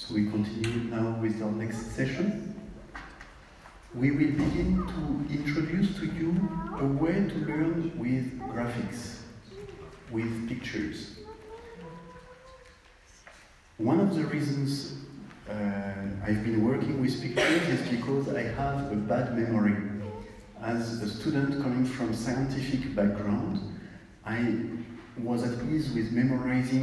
So we continue now with our next session. We will begin to introduce to you a way to learn with graphics, with pictures. One of the reasons I've been working with pictures is because I have a bad memory. As a student coming from scientific background, I was at ease with memorizing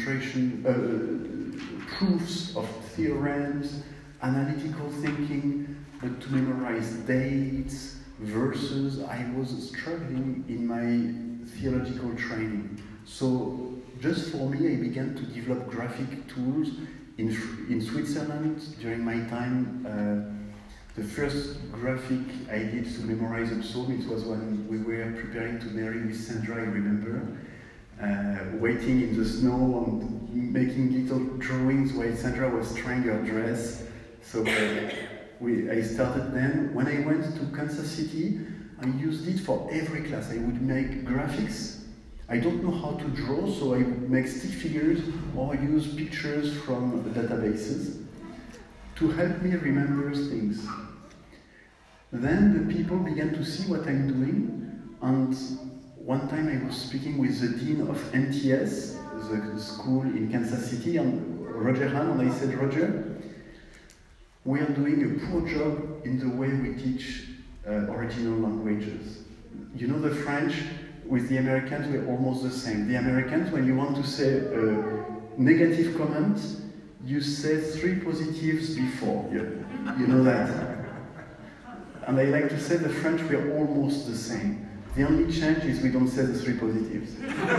proofs of theorems, analytical thinking, but to memorize dates, verses, I was struggling in my theological training. So just for me, I began to develop graphic tools in Switzerland during my time. The first graphic I did to memorize a psalm, it was when we were preparing to marry with Sandra, I remember. Waiting in the snow and making little drawings while Sandra was trying her dress. So I started then. When I went to Kansas City, I used it for every class. I would make graphics. I don't know how to draw, so I would make stick figures or use pictures from databases to help me remember things. Then the people began to see what I'm doing, and one time I was speaking with the dean of NTS, the school in Kansas City, and Roger Hahn, and I said, Roger, we are doing a poor job in the way we teach original languages. You know, the French with the Americans, we're almost the same. The Americans, when you want to say a negative comment, you say 3 positives before. You know that. And I like to say the French, we're almost the same. The only change is we don't say the 3 positives.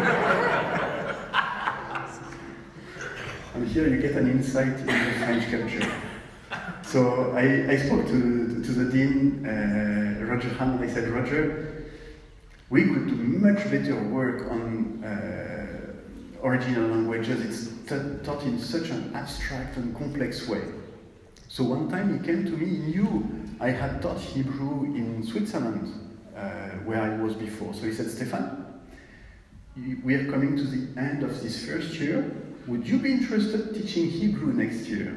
And here you get an insight into the French culture. So I spoke to the dean, Roger Hahn, and I said, Roger, we could do much better work on original languages. It's taught in such an abstract and complex way. So one time he came to me, he knew I had taught Hebrew in Switzerland, where I was before. So he said, Stefan, we are coming to the end of this first year. Would you be interested in teaching Hebrew next year?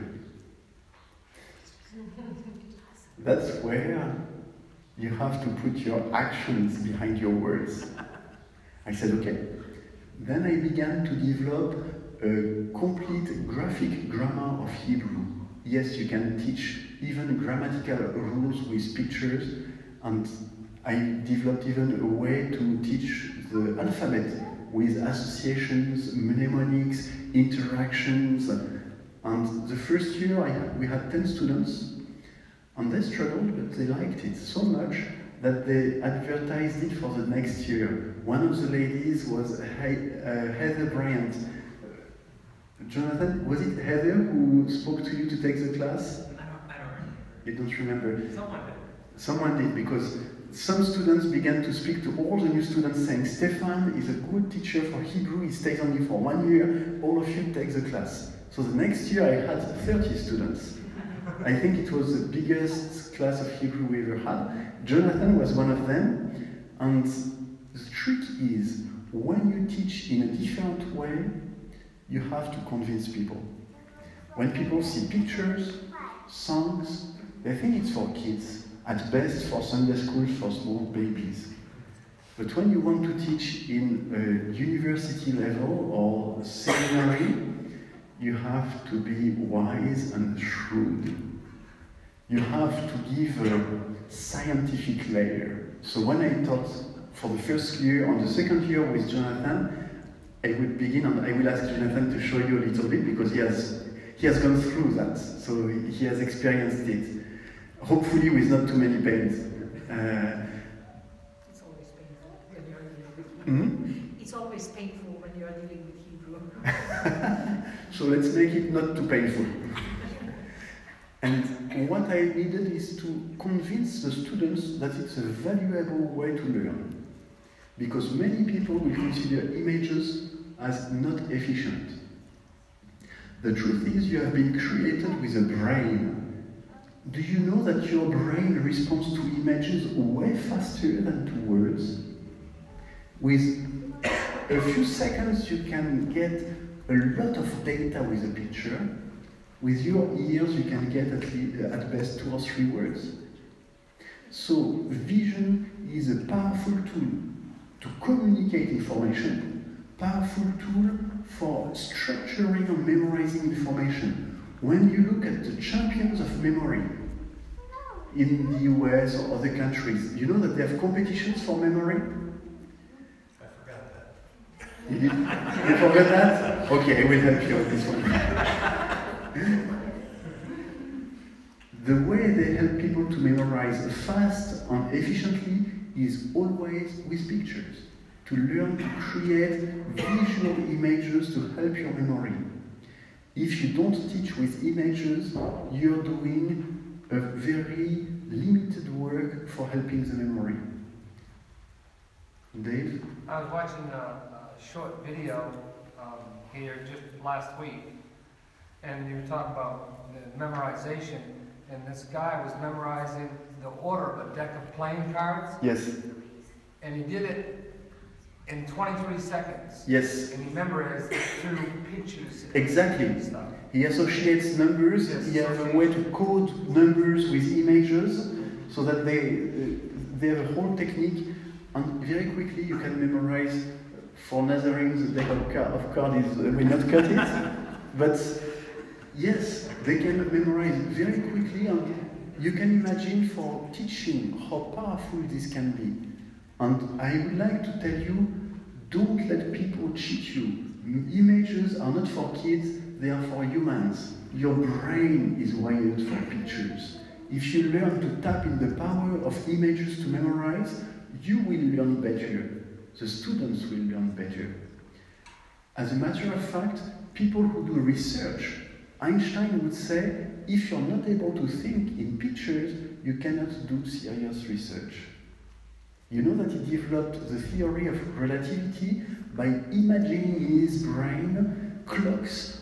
That's where you have to put your actions behind your words. I said, okay. Then I began to develop a complete graphic grammar of Hebrew. Yes, you can teach even grammatical rules with pictures, and I developed even a way to teach the alphabet with associations, mnemonics, interactions. And the first year we had 10 students, and they struggled, but they liked it so much that they advertised it for the next year. One of the ladies was Heather Bryant. Jonathan, was it Heather who spoke to you to take the class? I don't remember. You don't remember? Someone did. Someone did, because some students began to speak to all the new students saying, Stefan is a good teacher for Hebrew, he stays only for 1 year, all of you take the class. So the next year I had 30 students. I think it was the biggest class of Hebrew we ever had. Jonathan was one of them, and the trick is, when you teach in a different way, you have to convince people. When people see pictures, songs, they think it's for kids, at best for Sunday school for small babies. But when you want to teach in a university level or seminary, you have to be wise and shrewd. You have to give a scientific layer. So when I taught for the first year, on the second year with Jonathan, I would begin, and I will ask Jonathan to show you a little bit, because he has gone through that, so he has experienced it. Hopefully with not too many pains. It's always painful when you're dealing with Hebrew. It's always painful when you're dealing with Hebrew. So let's make it not too painful. And what I needed is to convince the students that it's a valuable way to learn. Because many people will consider images as not efficient. The truth is, you have been created with a brain. Do you know that your brain responds to images way faster than to words? With a few seconds, you can get a lot of data with a picture. With your ears, you can get at best 2 or 3 words. So vision is a powerful tool to communicate information, powerful tool for structuring and memorizing information. When you look at the champions of memory in the US or other countries, you know that they have competitions for memory? I forgot that. You forgot that? Okay, I will help you on this one. The way they help people to memorize fast and efficiently is always with pictures. To learn to create visual images to help your memory. If you don't teach with images, you're doing a very limited work for helping the memory. Dave? I was watching a short video here just last week, and you were talking about the memorization, and this guy was memorizing the order of a deck of playing cards. Yes. And he did it in 23 seconds. Yes. And he memorized it through pictures. Exactly. And stuff. He associates numbers. Yes, He has a way to code numbers with images, so that they have a whole technique, and very quickly you can memorize. For Nazarenes, the deck of cards will not cut it, but yes, they can memorize very quickly, and you can imagine for teaching how powerful this can be. And I would like to tell you, don't let people cheat you. Images are not for kids, they are for humans. Your brain is wired for pictures. If you learn to tap in the power of images to memorize, you will learn better. The students will learn better. As a matter of fact, people who do research, Einstein would say, if you're not able to think in pictures, you cannot do serious research. You know that he developed the theory of relativity by imagining in his brain clocks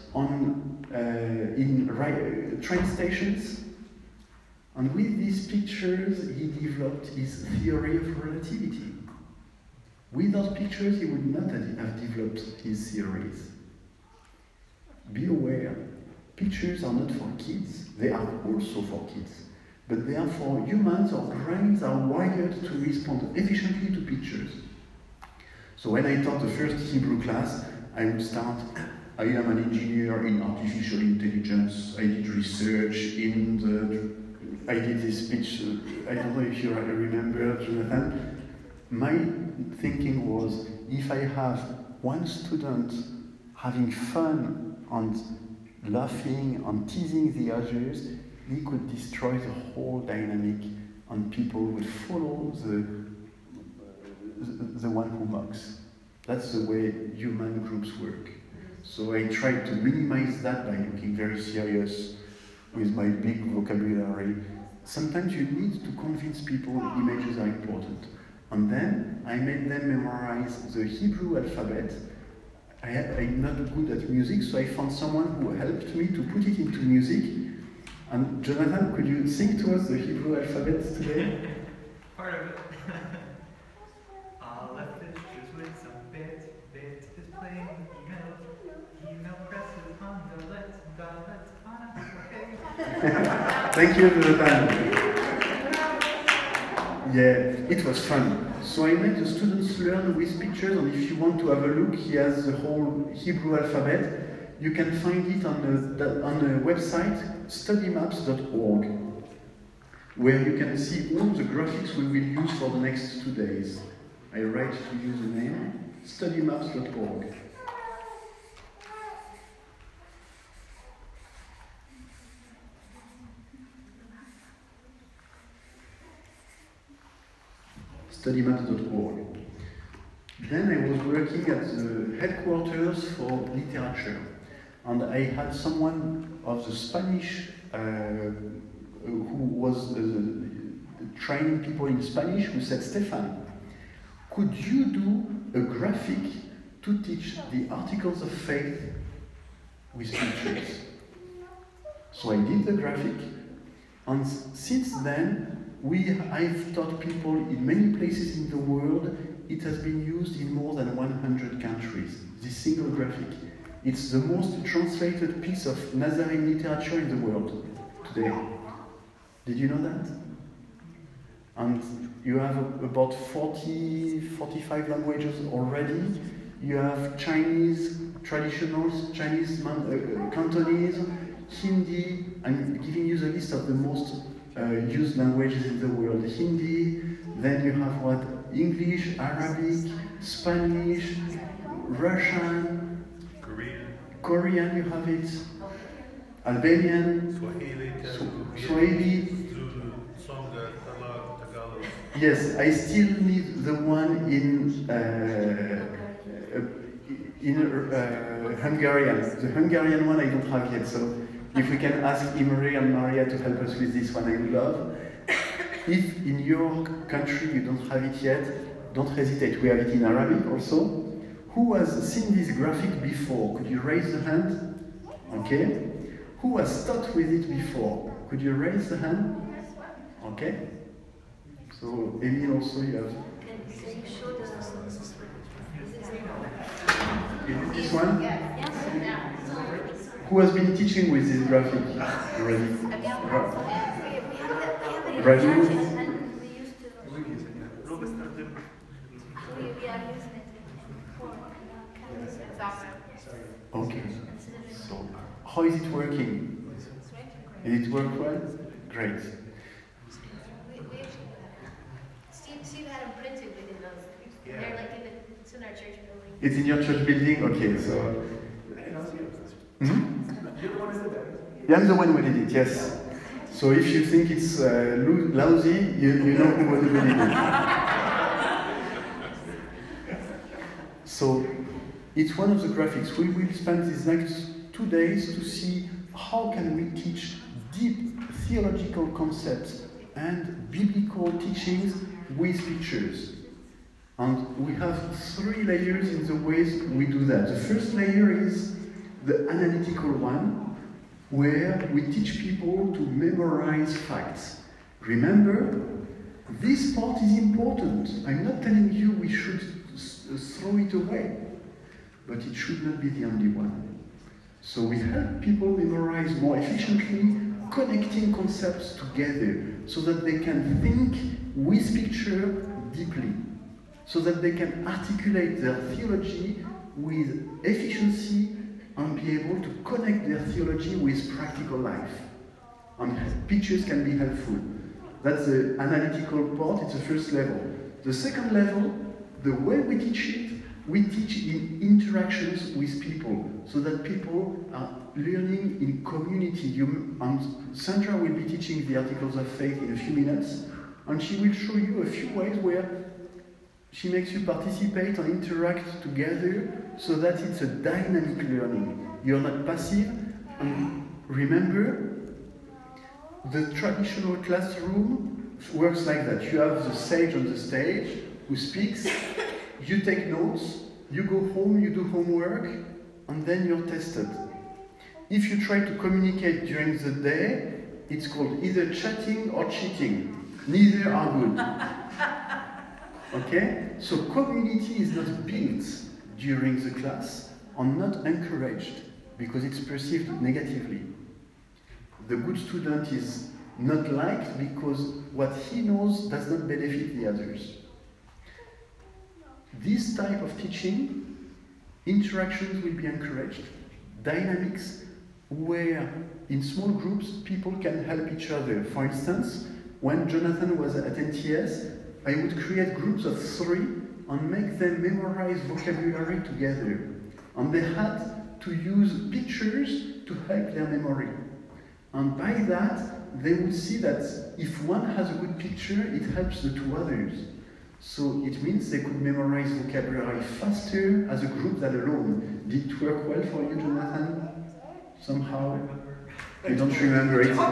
in train stations. And with these pictures, he developed his theory of relativity. Without pictures, he would not have developed his theories. Be aware, pictures are not for kids. They are also for kids. But they are for humans. Our brains are wired to respond efficiently to pictures. So when I taught the first Hebrew class, I would start, I am an engineer in artificial intelligence. I did research I did this speech, I don't know if you remember, Jonathan. My thinking was, if I have one student having fun and laughing and teasing the others, he could destroy the whole dynamic and people would follow the one who mocks. That's the way human groups work. So I tried to minimize that by looking very serious with my big vocabulary. Sometimes you need to convince people images are important. And then I made them memorize the Hebrew alphabet. I'm not good at music, so I found someone who helped me to put it into music. And Jonathan, could you sing to us the Hebrew alphabet today? Part of it. Aleph is just with some bits. Bits is playing email presses on the let's on a Thank you, Jonathan. Yeah, it was fun. So I made the students learn with pictures, and if you want to have a look, he has the whole Hebrew alphabet. You can find it on the website studymaps.org, where you can see all the graphics we will use for the next 2 days. I write to you the name, studymaps.org. studymaps.org. Then I was working at the headquarters for literature, and I had someone of the Spanish who was training people in Spanish who said, Stefan, could you do a graphic to teach the articles of faith with pictures? So I did the graphic, and since then I've taught people in many places in the world. It has been used in more than 100 countries, this single graphic. It's the most translated piece of Nazarene literature in the world today. Did you know that? And you have about 45 languages already. You have Chinese, traditionals, Chinese, Cantonese, Hindi. I'm giving you the list of the most used languages in the world. Hindi, then you have what? English, Arabic, Spanish, Russian, Korean you have it, Albanian, Swahili. Yes, I still need the one in Hungarian. The Hungarian one I don't have yet, so if we can ask Imre and Maria to help us with this one, I would love. If in your country you don't have it yet, don't hesitate. We have it in Arabic also. Who has seen this graphic before? Could you raise the hand? Okay. Who has taught with it before? Could you raise the hand? Okay. So, Emile also, you have. Can you show the... Is it this one? Who has been teaching with this graphic already? Raju? Okay. So, how is it working? Did it work well? Great. Steve had them printed within those. They're like it's in our church building. It's in your church building? Okay, so... Yeah, I'm the one who did it, yes. So if you think it's lousy, you know who did it. So it's one of the graphics. We will spend these next 2 days to see how can we teach deep theological concepts and biblical teachings with pictures. And we have 3 layers in the ways we do that. The first layer is the analytical one, where we teach people to memorize facts. Remember, this part is important. I'm not telling you we should throw it away, but it should not be the only one. So we help people memorize more efficiently, connecting concepts together, so that they can think with picture deeply, so that they can articulate their theology with efficiency and be able to connect their theology with practical life. And pictures can be helpful. That's the analytical part, it's the first level. The second level, the way we teach it, we teach in interactions with people, so that people are learning in community. And Sandra will be teaching the Articles of Faith in a few minutes, and she will show you a few ways where she makes you participate and interact together, so that it's a dynamic learning. You're not passive. And remember, the traditional classroom works like that. You have the sage on the stage who speaks, you take notes, you go home, you do homework, and then you're tested. If you try to communicate during the day, it's called either chatting or cheating. Neither are good. Okay? So community is not built during the class and not encouraged, because it's perceived negatively. The good student is not liked because what he knows does not benefit the others. This type of teaching, interactions will be encouraged, dynamics where in small groups people can help each other. For instance, when Jonathan was at NTS, I would create groups of 3 and make them memorize vocabulary together. And they had to use pictures to help their memory. And by that, they would see that if one has a good picture, it helps the 2 others. So it means they could memorize vocabulary faster as a group than alone. Did it work well for you, Jonathan? Somehow? You don't remember it?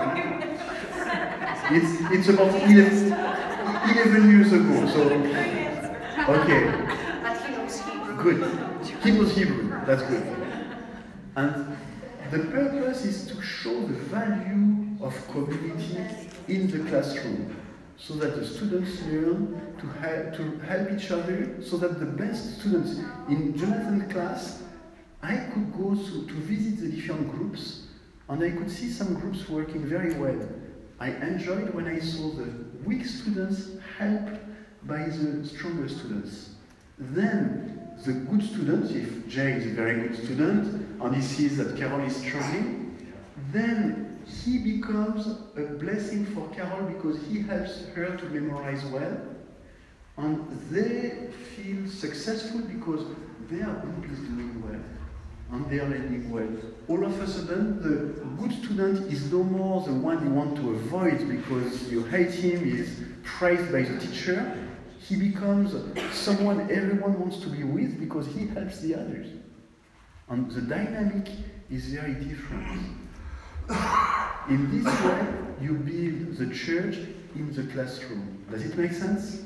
It's about 11 years ago, so... Okay. But he knows Hebrew. Good. He knows Hebrew, that's good. And the purpose is to show the value of community in the classroom, so that the students learn to help each other, so that the best students in Jonathan's class I could go to visit the different groups, and I could see some groups working very well. I enjoyed when I saw the weak students helped by the stronger students. Then the good students, if Jay is a very good student and he sees that Carol is struggling, then he becomes a blessing for Carol because he helps her to memorize well, and they feel successful because their group is doing well and they are learning well. All of a sudden, the good student is no more the one you want to avoid because you hate him, he is praised by the teacher. He becomes someone everyone wants to be with because he helps the others. And the dynamic is very different. In this way, you build the church in the classroom. Does it make sense?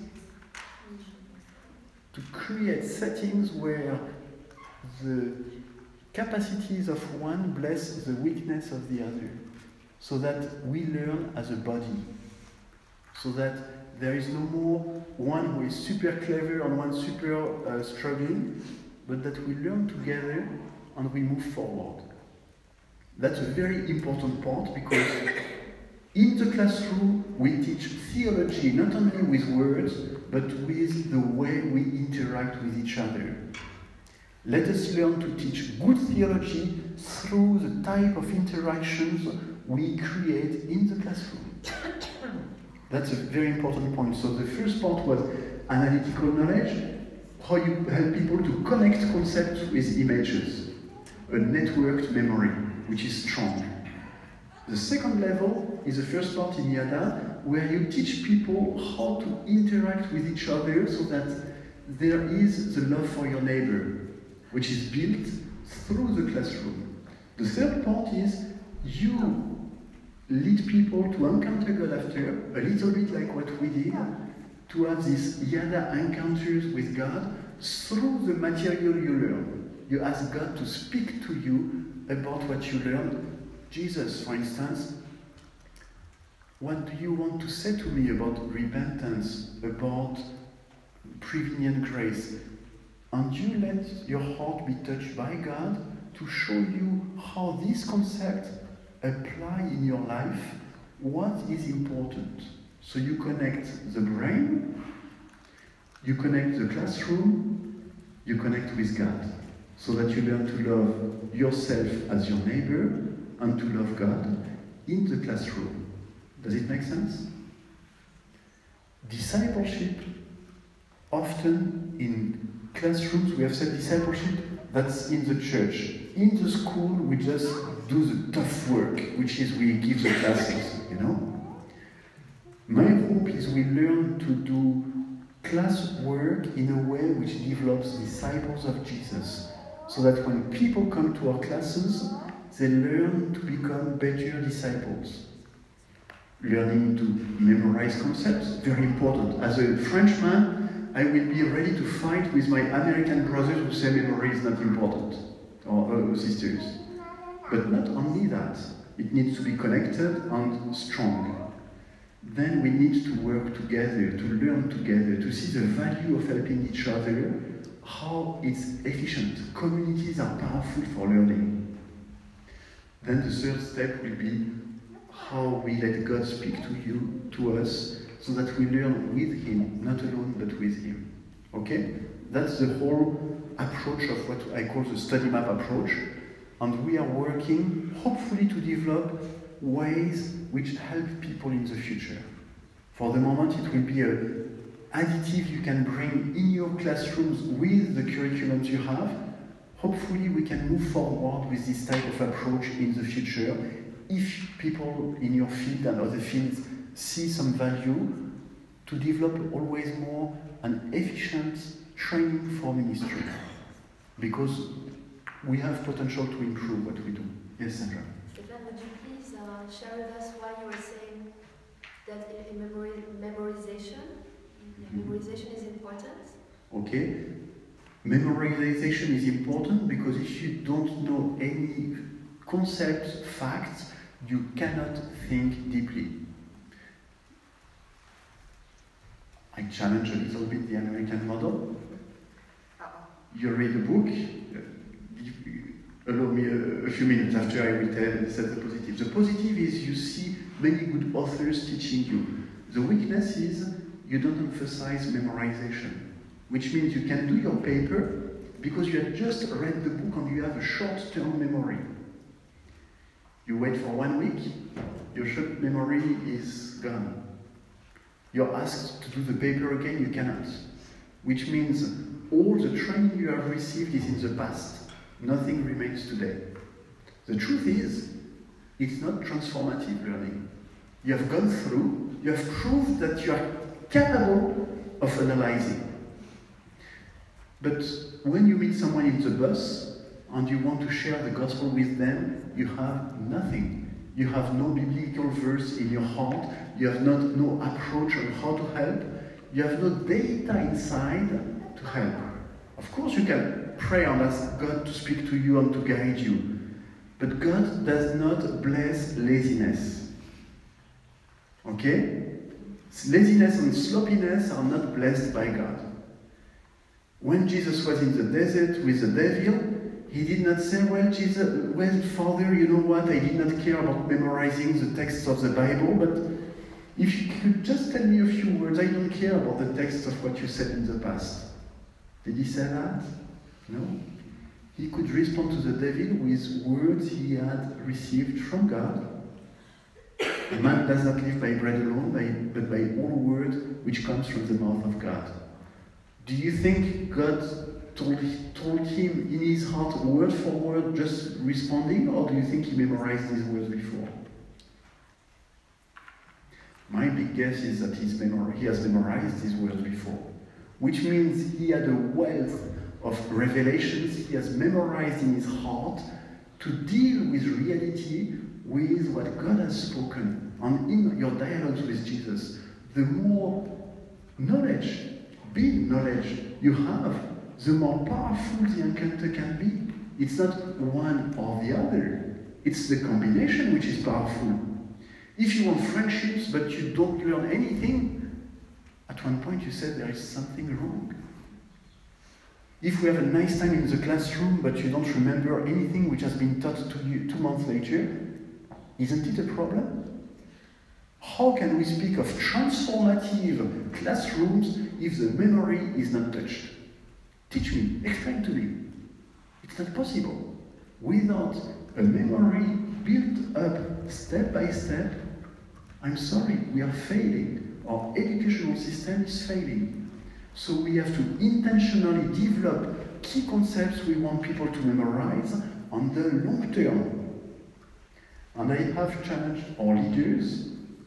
To create settings where the capacities of one bless the weakness of the other, so that we learn as a body, so that there is no more one who is super clever and one super struggling, but that we learn together and we move forward. That's a very important part because in the classroom we teach theology not only with words, but with the way we interact with each other. Let us learn to teach good theology through the type of interactions we create in the classroom. That's a very important point. So the first part was analytical knowledge, how you help people to connect concepts with images, a networked memory, which is strong. The second level is the first part in Yada, where you teach people how to interact with each other so that there is the love for your neighbor, which is built through the classroom. The third part is you lead people to encounter God after, a little bit like what we did, to have these Yada encounters with God through the material you learn. You ask God to speak to you about what you learned. Jesus, for instance, what do you want to say to me about repentance, about prevenient grace? And you let your heart be touched by God to show you how these concepts apply in your life, what is important. So you connect the brain, you connect the classroom, you connect with God, so that you learn to love yourself as your neighbor and to love God in the classroom. Does it make sense? Discipleship, often in classrooms, we have said discipleship, that's in the church. In the school, we just do the tough work, which is we give the classes, you know? My hope is we learn to do class work in a way which develops disciples of Jesus, so that when people come to our classes, they learn to become better disciples. Learning to memorize concepts, very important. As a Frenchman, I will be ready to fight with my American brothers who say memory is not important, or sisters. But not only that, it needs to be connected and strong. Then we need to work together, to learn together, to see the value of helping each other, how it's efficient. Communities are powerful for learning. Then the third step will be how we let God speak to you, to us, so that we learn with Him, not alone, but with Him. Okay? That's the whole approach of what I call the study map approach. And we are working, hopefully, to develop ways which help people in the future. For the moment, it will be an additive you can bring in your classrooms with the curriculums you have. Hopefully, we can move forward with this type of approach in the future if people in your field and other fields see some value to develop always more an efficient training for ministry. Because we have potential to improve what we do. Yes, Sandra? Stefan, would you please share with us why you were saying that in memorization is important? Okay. Memorization is important because if you don't know any concepts, facts, you cannot think deeply. I challenge a little bit the American model. You read a book, allow me a few minutes after I will say the positive. The positive is you see many good authors teaching you. The weakness is you don't emphasize memorization, which means you can do your paper because you have just read the book and you have a short-term memory. You wait for 1 week, your short memory is gone. You're asked to do the paper again, you cannot. Which means all the training you have received is in the past. Nothing remains today. The truth is, it's not transformative learning. You have gone through, you have proved that you are capable of analyzing. But when you meet someone in the bus and you want to share the gospel with them, you have nothing. You have no biblical verse in your heart. You have no approach on how to help. You have no data inside to help. Of course you can pray and ask God to speak to you and to guide you. But God does not bless laziness. Okay? Laziness and sloppiness are not blessed by God. When Jesus was in the desert with the devil, he did not say, well, Father, you know what, I did not care about memorizing the texts of the Bible, but if you could just tell me a few words, I don't care about the text of what you said in the past. Did he say that? No. He could respond to the devil with words he had received from God. Man does not live by bread alone, but by all word which comes from the mouth of God. Do you think God told him in his heart, word for word, just responding, or do you think he memorized these words before? My big guess is that he has memorized these words before, which means he had a wealth of revelations he has memorized in his heart to deal with reality, with what God has spoken. And in your dialogues with Jesus, the more knowledge, big knowledge you have, the more powerful the encounter can be. It's not one or the other. It's the combination which is powerful. If you want friendships but you don't learn anything, at one point you said there is something wrong. If we have a nice time in the classroom but you don't remember anything which has been taught to you 2 months later, isn't it a problem? How can we speak of transformative classrooms if the memory is not touched? Teach me, explain to me. It's not possible. Without a memory built up step by step, I'm sorry, we are failing. Our educational system is failing. So we have to intentionally develop key concepts we want people to memorize on the long term. And I have challenged our leaders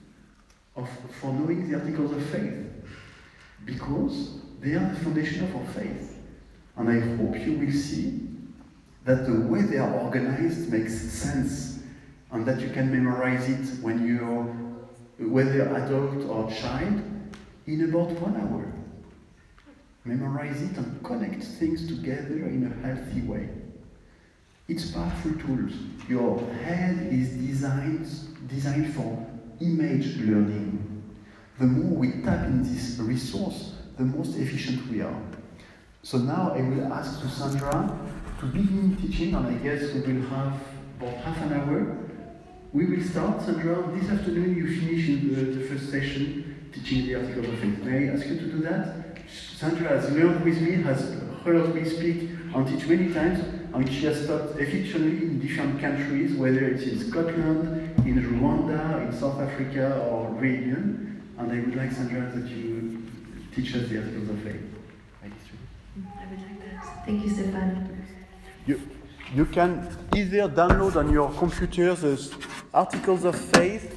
for knowing the articles of faith, because they are the foundation of our faith. And I hope you will see that the way they are organized makes sense, and that you can memorize it when you're, whether adult or child, in about 1 hour. Memorize it and connect things together in a healthy way. It's powerful tools. Your head is designed for image learning. The more we tap in this resource, the most efficient we are. So now I will ask to Sandra to begin teaching, and I guess we will have about half an hour. We will start, Sandra, this afternoon you finish in the first session teaching the articles of faith. May I ask you to do that? Sandra has learned with me, has heard me speak and teach many times, and she has taught efficiently in different countries, whether it's in Scotland, in Rwanda, in South Africa, or Reunion. And I would like, Sandra, that you teach us the articles of faith. I would like that. Thank you, Stéphane. You can either download on your computer the articles of faith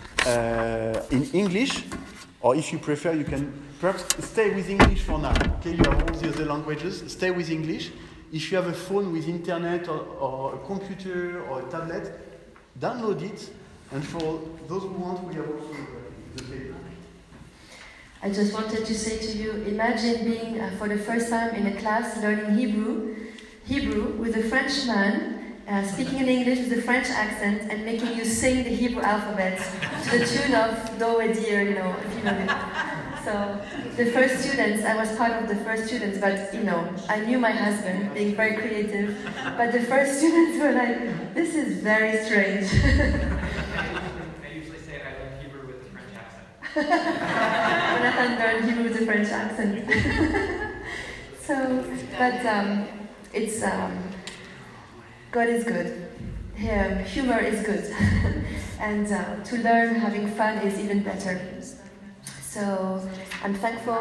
in English, or if you prefer, you can perhaps stay with English for now. Okay, you have all the other languages. Stay with English. If you have a phone with internet or a computer or a tablet, download it. And for those who want, we have also the paper. I just wanted to say to you, imagine being for the first time in a class learning Hebrew with a Frenchman speaking in English with a French accent and making you sing the Hebrew alphabet to the tune of Do et Dire, you know, if you know it. So the first students, I was part of the first students, but you know, I knew my husband being very creative, but the first students were like, this is very strange. I usually say I learned Hebrew with a French accent. Jonathan learned Hebrew with a French accent. So, but it's, God is good. Humor is good. And to learn having fun is even better. So I'm thankful.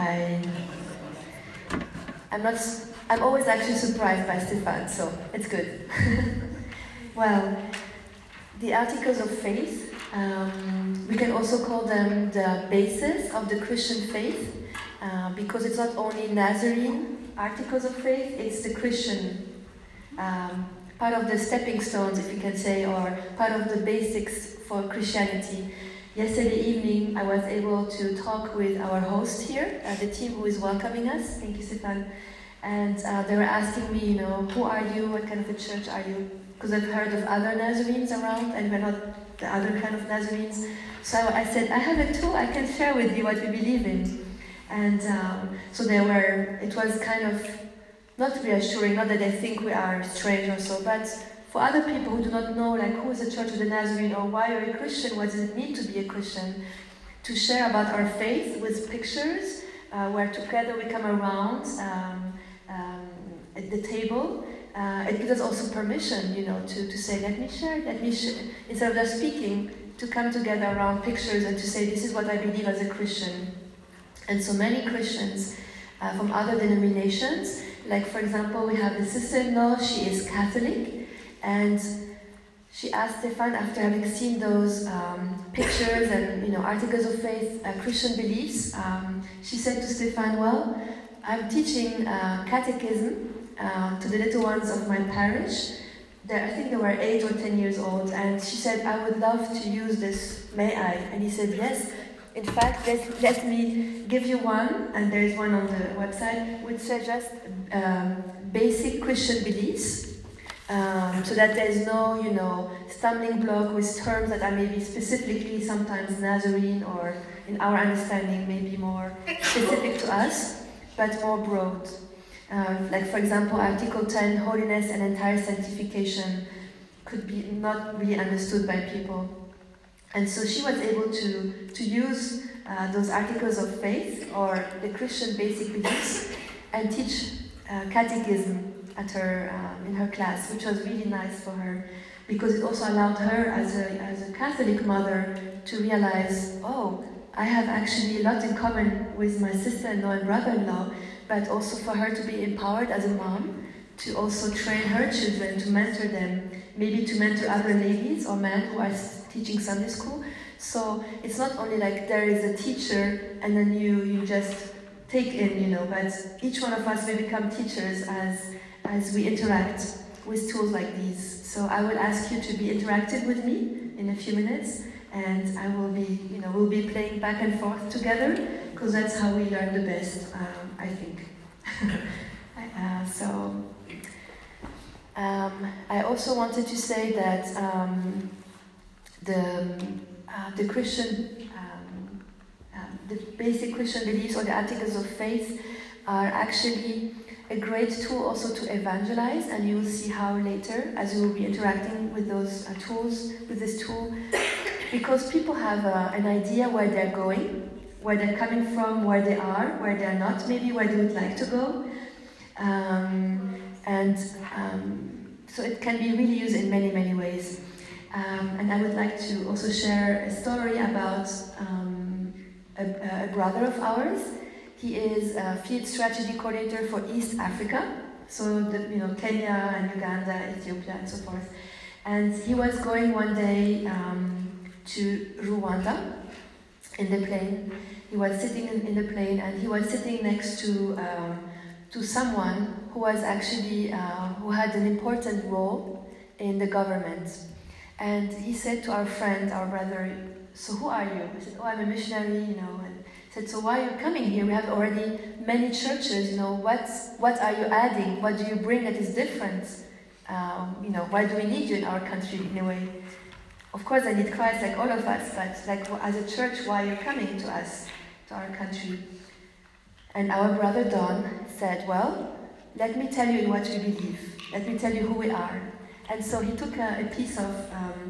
I'm always actually surprised by Stefan, so it's good. Well, the articles of faith, we can also call them the basis of the Christian faith, because it's not only Nazarene articles of faith, it's the Christian, part of the stepping stones, if you can say, or part of the basics for Christianity. Yesterday evening, I was able to talk with our host here, the team who is welcoming us. Thank you, Stefan. And they were asking me, you know, who are you? What kind of a church are you? Because I've heard of other Nazarenes around, and we're not the other kind of Nazarenes. So I said, I have a tool, I can share with you what we believe in. And so it was kind of not reassuring, not that they think we are strange or so, but for other people who do not know, like, who is the Church of the Nazarene, or why are you a Christian, what does it mean to be a Christian, to share about our faith with pictures, where together we come around at the table. It gives us also permission, you know, to say, let me share, instead of just speaking, to come together around pictures and to say, this is what I believe as a Christian. And so many Christians from other denominations, like for example, we have a sister-in-law, she is Catholic, and she asked Stefan, after having seen those pictures and, you know, articles of faith, Christian beliefs, she said to Stefan, well, I'm teaching catechism to the little ones of my parish. I think they were 8 or 10 years old, and she said, I would love to use this, may I? And he said, yes. In fact, let me give you one, and there is one on the website, which suggests basic Christian beliefs, so that there is no, you know, stumbling block with terms that are maybe specifically sometimes Nazarene, or in our understanding maybe more specific to us, but more broad. Like for example, Article 10, holiness and entire sanctification, could be not really understood by people. And so she was able to use those articles of faith, or the Christian basic beliefs, and teach catechism at in her class, which was really nice for her, because it also allowed her as a Catholic mother to realize, oh, I have actually a lot in common with my sister-in-law and brother-in-law, but also for her to be empowered as a mom, to also train her children, to mentor them, maybe to mentor other ladies or men who are teaching Sunday school. So it's not only like there is a teacher and then you just take in, you know, but each one of us may become teachers as we interact with tools like these. So I will ask you to be interactive with me in a few minutes, and I will be, you know, we'll be playing back and forth together, because that's how we learn the best, I think. I also wanted to say that the Christian, the basic Christian beliefs, or the articles of faith, are actually a great tool also to evangelize, and you will see how later, as you will be interacting with those tools, with this tool, because people have an idea where they're going, where they're coming from, where they are, where they're not, maybe where they would like to go, so it can be really used in many, many ways. And I would like to also share a story about a brother of ours. He is a field strategy coordinator for East Africa, so Kenya and Uganda, Ethiopia, and so forth. And he was going one day to Rwanda in the plane. He was sitting in the plane, and he was sitting next to someone who was actually who had an important role in the government. And he said to our friend, our brother, "So who are you?" He said, "Oh, I'm a missionary, you know." And he said, "So why are you coming here? We have already many churches, you know. What are you adding? What do you bring that is different? You know, why do we need you in our country in a way? Of course, I need Christ like all of us, but like as a church, why are you coming to us?" to our country. And our brother Don said, well, let me tell you in what we believe. Let me tell you who we are. And so he took a piece of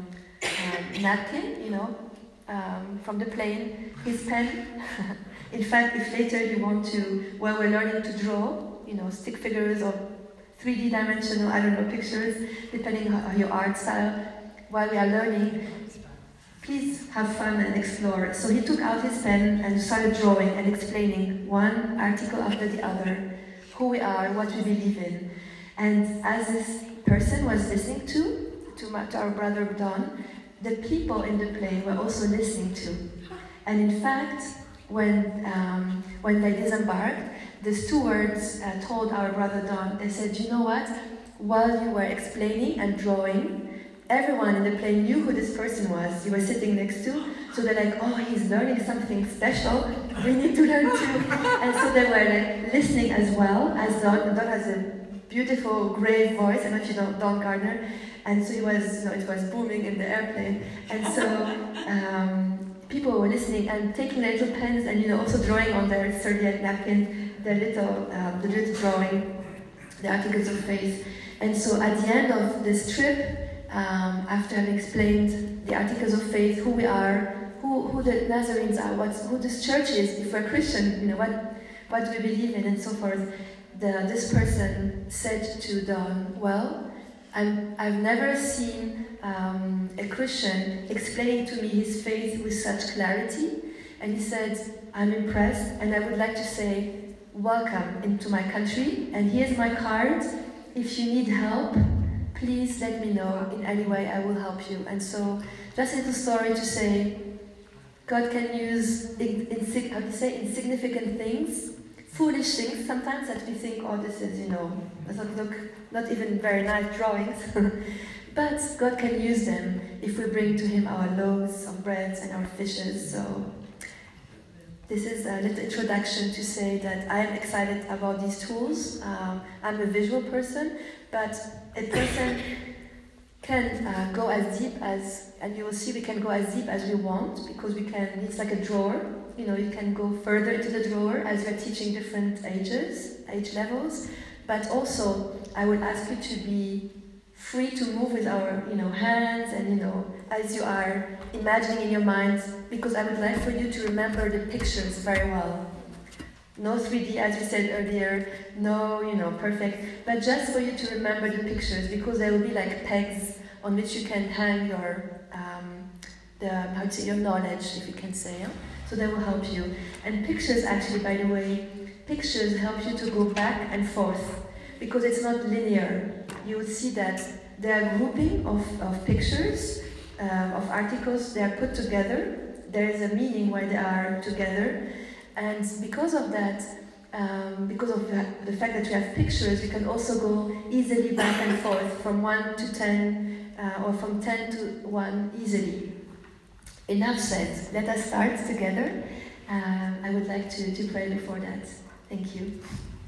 napkin, from the plane, his pen. In fact, if later you want to, while we're learning to draw, stick figures or 3D dimensional, pictures, depending on your art style, while we are learning, please have fun and explore. So he took out his pen and started drawing and explaining one article after the other, who we are, what we believe in. And as this person was listening to our brother Don, the people in the plane were also listening to. And in fact, when they disembarked, the stewards told our brother Don, they said, you know what? While you were explaining and drawing, everyone in the plane knew who this person was you were sitting next to. So they're like, oh, he's learning something special. We need to learn too. And so they were listening as well as Don. Don has a beautiful, grave voice. I don't know if you know Don Gardner. And so it was booming in the airplane. And so people were listening and taking their little pens and also drawing on their serviette napkin the little drawing, the articles of faith. And so at the end of this trip, after having explained the articles of faith, who we are, who the Nazarenes are, who this church is, if we're Christian, what do we believe in, and so forth, this person said to Don, well, I've never seen a Christian explaining to me his faith with such clarity. And he said, I'm impressed, and I would like to say, welcome into my country, and here's my card. If you need help, please let me know. In any way, I will help you. And so, just a little story to say, God can use insignificant things, foolish things sometimes that we think, oh, this is, doesn't look, not even very nice drawings. But God can use them if we bring to Him our loaves of bread and our fishes. So this is a little introduction to say that I'm excited about these tools. I'm a visual person, but a person can go as deep as, and you will see we can go as deep as we want, because we can, it's like a drawer. You can go further into the drawer as we're teaching different age levels. But also, I would ask you to be free to move with our, hands and, as you are imagining in your minds, because I would like for you to remember the pictures very well. No 3D, as you said earlier, no, perfect, but just for you to remember the pictures, because there will be like pegs on which you can hang your, your knowledge, if you can say. So that will help you. And pictures, actually, by the way, pictures help you to go back and forth, because it's not linear. You will see that there are grouping of pictures, of articles, they are put together. There is a meaning why they are together. And because of that, because of the fact that we have pictures, we can also go easily back and forth from 1 to 10, or from 10 to 1 easily. Enough said. Let us start together. I would like to pray before that. Thank you.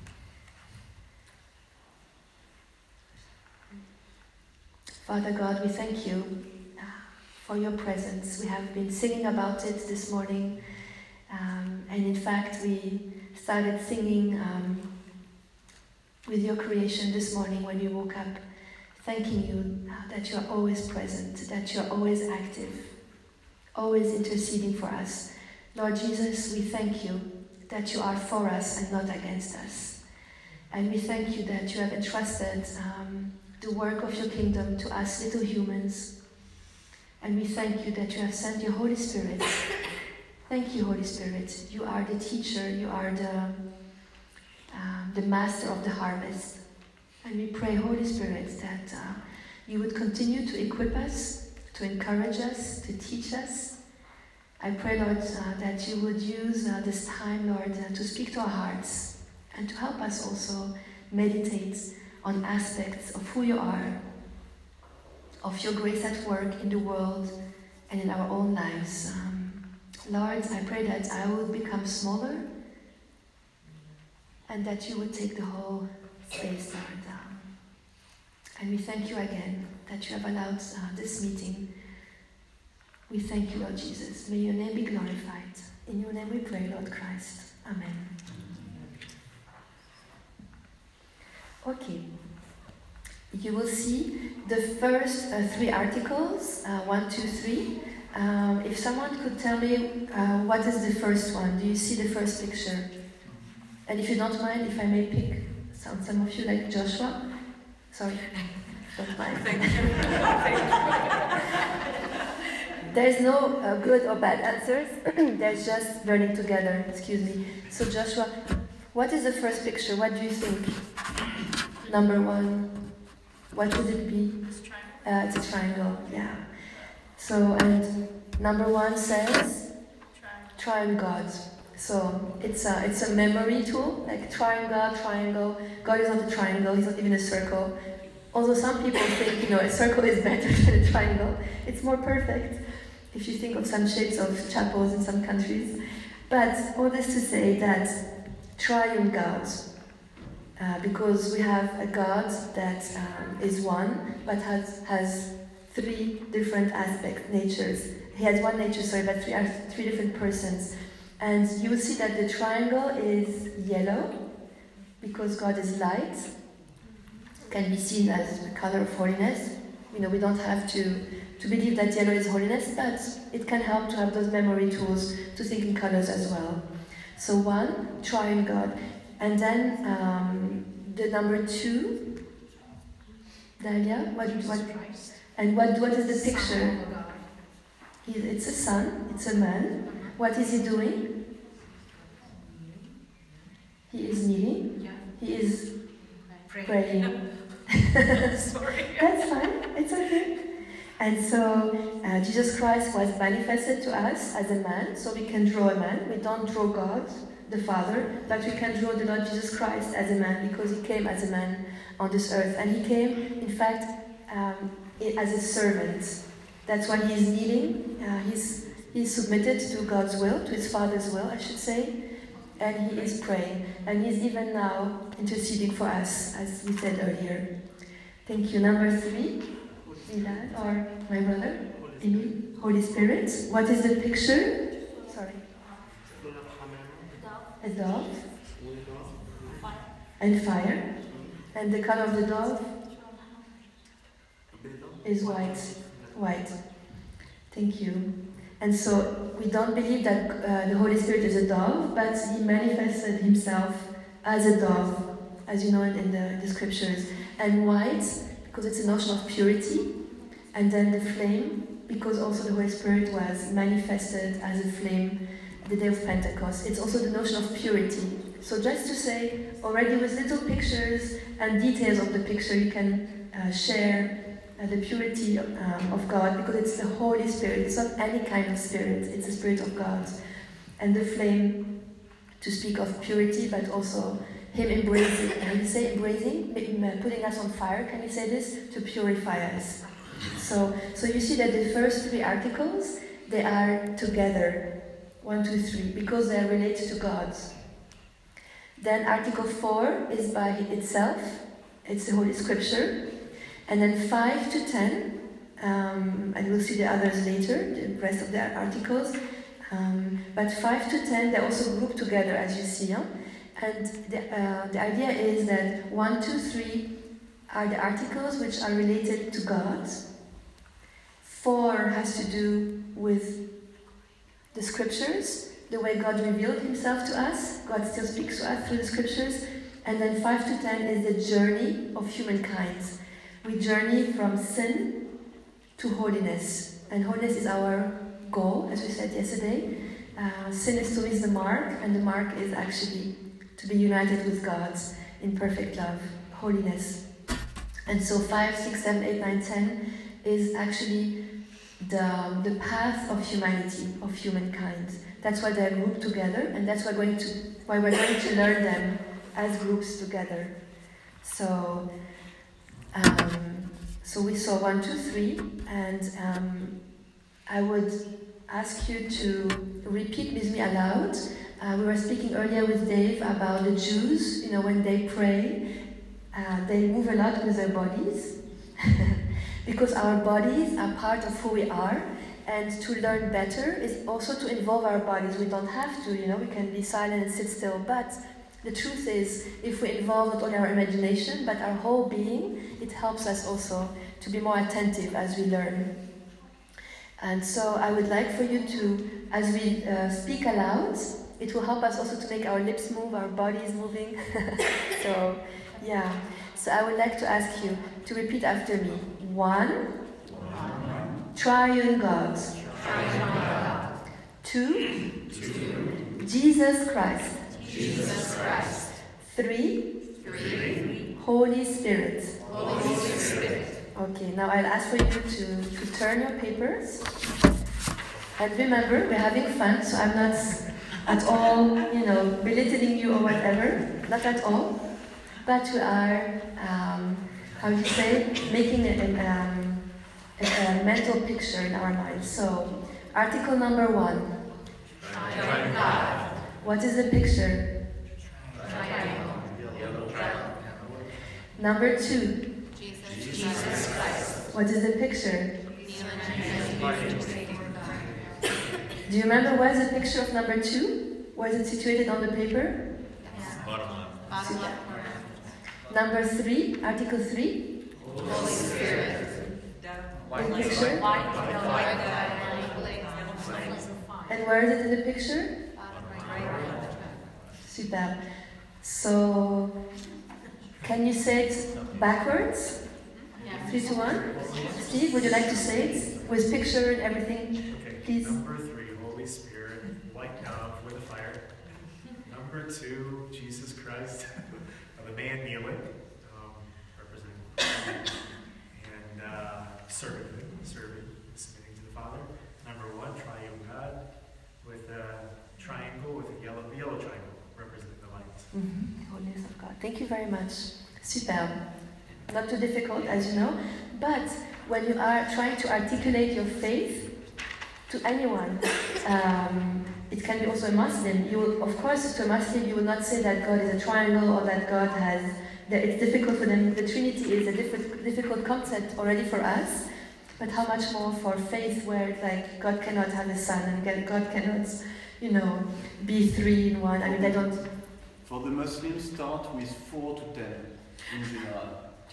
Father God, we thank you for your presence. We have been singing about it this morning. And in fact, we started singing with your creation this morning when we woke up, thanking you that you are always present, that you are always active, always interceding for us. Lord Jesus, we thank you that you are for us and not against us. And we thank you that you have entrusted the work of your kingdom to us little humans. And we thank you that you have sent your Holy Spirit. Thank you, Holy Spirit. You are the teacher, you are the master of the harvest. And we pray, Holy Spirit, that you would continue to equip us, to encourage us, to teach us. I pray, Lord, that you would use this time, Lord, to speak to our hearts and to help us also meditate on aspects of who you are, of your grace at work in the world and in our own lives. Lord, I pray that I would become smaller and that you would take the whole space, Lord. And we thank you again that you have allowed this meeting. We thank you, Lord Jesus. May your name be glorified. In your name we pray, Lord Christ. Amen. Okay. You will see the first 3 articles, 1, 2, 3. If someone could tell me what is the first one, do you see the first picture? And if you don't mind, if I may pick some of you, like Joshua. Sorry, don't mind. Thank you. There's no good or bad answers. There's just learning together. Excuse me. So Joshua, what is the first picture? What do you think? Number 1. What would it be? It's a triangle, yeah. So, and number 1 says, triangle. So, it's a memory tool, like triangle. God is not a triangle, he's not even a circle. Although some people think, a circle is better than a triangle. It's more perfect, if you think of some shapes of chapels in some countries. But all this to say that triune because we have a God that is one, but has 3 different aspects, natures. He has one nature, but 3 different persons. And you will see that the triangle is yellow, because God is light. Can be seen as the color of holiness. We don't have to believe that yellow is holiness, but it can help to have those memory tools to think in colors as well. So 1, triune God. And then the number 2, Dalia, what is the picture? It's a son, it's a man. What is he doing? He is kneeling. He is praying. Sorry. That's fine, it's okay. And so Jesus Christ was manifested to us as a man, so we can draw a man. We don't draw God, the Father, but we can draw the Lord Jesus Christ as a man, because he came as a man on this earth. And he came, in fact, as a servant. That's why he is kneeling. He's submitted to God's will, to his Father's will, I should say. And he is praying. And he's even now interceding for us, as we said earlier. Thank you. Number 3, Milad, or my brother, Emil, Holy Spirit. What is the picture? Sorry. A dove. And fire. And the color of the dove is white. White. Thank you. And so we don't believe that the Holy Spirit is a dove, but he manifested himself as a dove, as you know in the scriptures. And white, because it's a notion of purity. And then the flame, because also the Holy Spirit was manifested as a flame the day of Pentecost. It's also the notion of purity. So just to say, already with little pictures and details of the picture, you can share the purity of God, because it's the Holy Spirit. It's not any kind of spirit, it's the Spirit of God. And the flame, to speak of purity, but also him embracing, can you say embracing? Putting us on fire, can you say this? To purify us. So you see that the first 3 articles, they are together, 1, 2, 3, because they are related to God. Then article 4 is by itself, it's the Holy Scripture. And then 5 to 10, and we'll see the others later, the rest of the articles. But 5 to 10, they're also grouped together, as you see. Huh? And the idea is that 1, 2, 3 are the articles which are related to God. 4 has to do with the scriptures, the way God revealed himself to us. God still speaks to us through the scriptures. And then 5 to 10 is the journey of humankind. We journey from sin to holiness. And holiness is our goal, as we said yesterday. Sin is to miss the mark, and the mark is actually to be united with God in perfect love, holiness. And so 5, 6, 7, 8, 9, 10 is actually the path of humanity, of humankind. That's why they're grouped together, and that's why we're going to learn them as groups together. So we saw 1, 2, 3, and I would ask you to repeat with me aloud. We were speaking earlier with Dave about the Jews. When they pray, they move a lot with their bodies, because our bodies are part of who we are, And to learn better is also to involve our bodies. We don't have to, we can be silent and sit still. But the truth is, if we involve not only our imagination, but our whole being, it helps us also to be more attentive as we learn. And so I would like for you to, as we speak aloud, it will help us also to make our lips move, our bodies moving. So, yeah. So I would like to ask you to repeat after me. 1. Triune God. 2. Jesus Christ. 3. Holy Spirit. Okay, now I'll ask for you to turn your papers. And remember, we're having fun, so I'm not at all, belittling you or whatever. Not at all. But we are, making a mental picture in our minds. So, article number 1. What is the picture? Number 2. Jesus Christ. What is the picture? Do you remember where is the picture of number 2? Where is it situated on the paper? Bottom left corner. Number 3, article 3. Holy Spirit. In the picture? And where is it in the picture? Super. So, can you say it backwards? 3, 2, 1. Steve, would you like to say it with picture and everything? Okay. Please. Number 3, Holy Spirit, white dove with a fire. Number 2, Jesus Christ, the man kneeling, representing and serving, submitting to the Father. Number 1, Triune God, with a triangle, with a yellow triangle, representing the light. Holiness of God. Thank you very much. Superb. Not too difficult, as you know, but when you are trying to articulate your faith to anyone, it can be also a Muslim. You will, of course, to a Muslim, you will not say that God is a triangle or that God has. That it's difficult for them. The Trinity is a difficult concept already for us, but how much more for faith, where it's like God cannot have a son and God cannot, be 3 in 1. I mean, they don't. For the Muslims, start with 4 to 10 in general.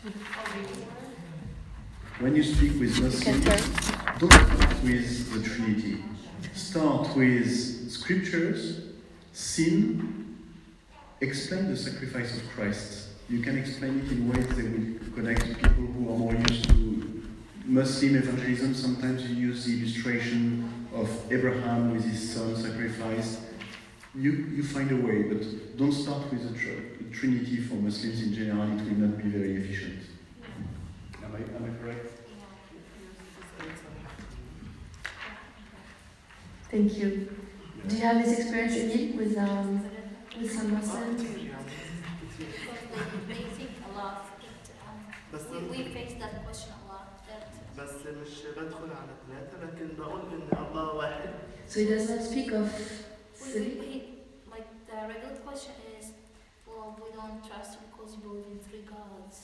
When you speak with Muslims, don't start with the Trinity. Start with scriptures, sin, explain the sacrifice of Christ. You can explain it in ways that will connect to people who are more used to Muslim evangelism. Sometimes you use the illustration of Abraham with his son sacrificed. You find a way, but don't start with the Trinity for Muslims in general. It will not be very efficient. Am I correct? Thank you. Do you have this experience, Emil, with some Muslims? They think a lot. We face that question a lot. بس مش بدخل على 3 لكن بقول إن الله واحد. So he does not speak of 3? Like the regular question is, well, we don't trust you because you believe in 3 gods.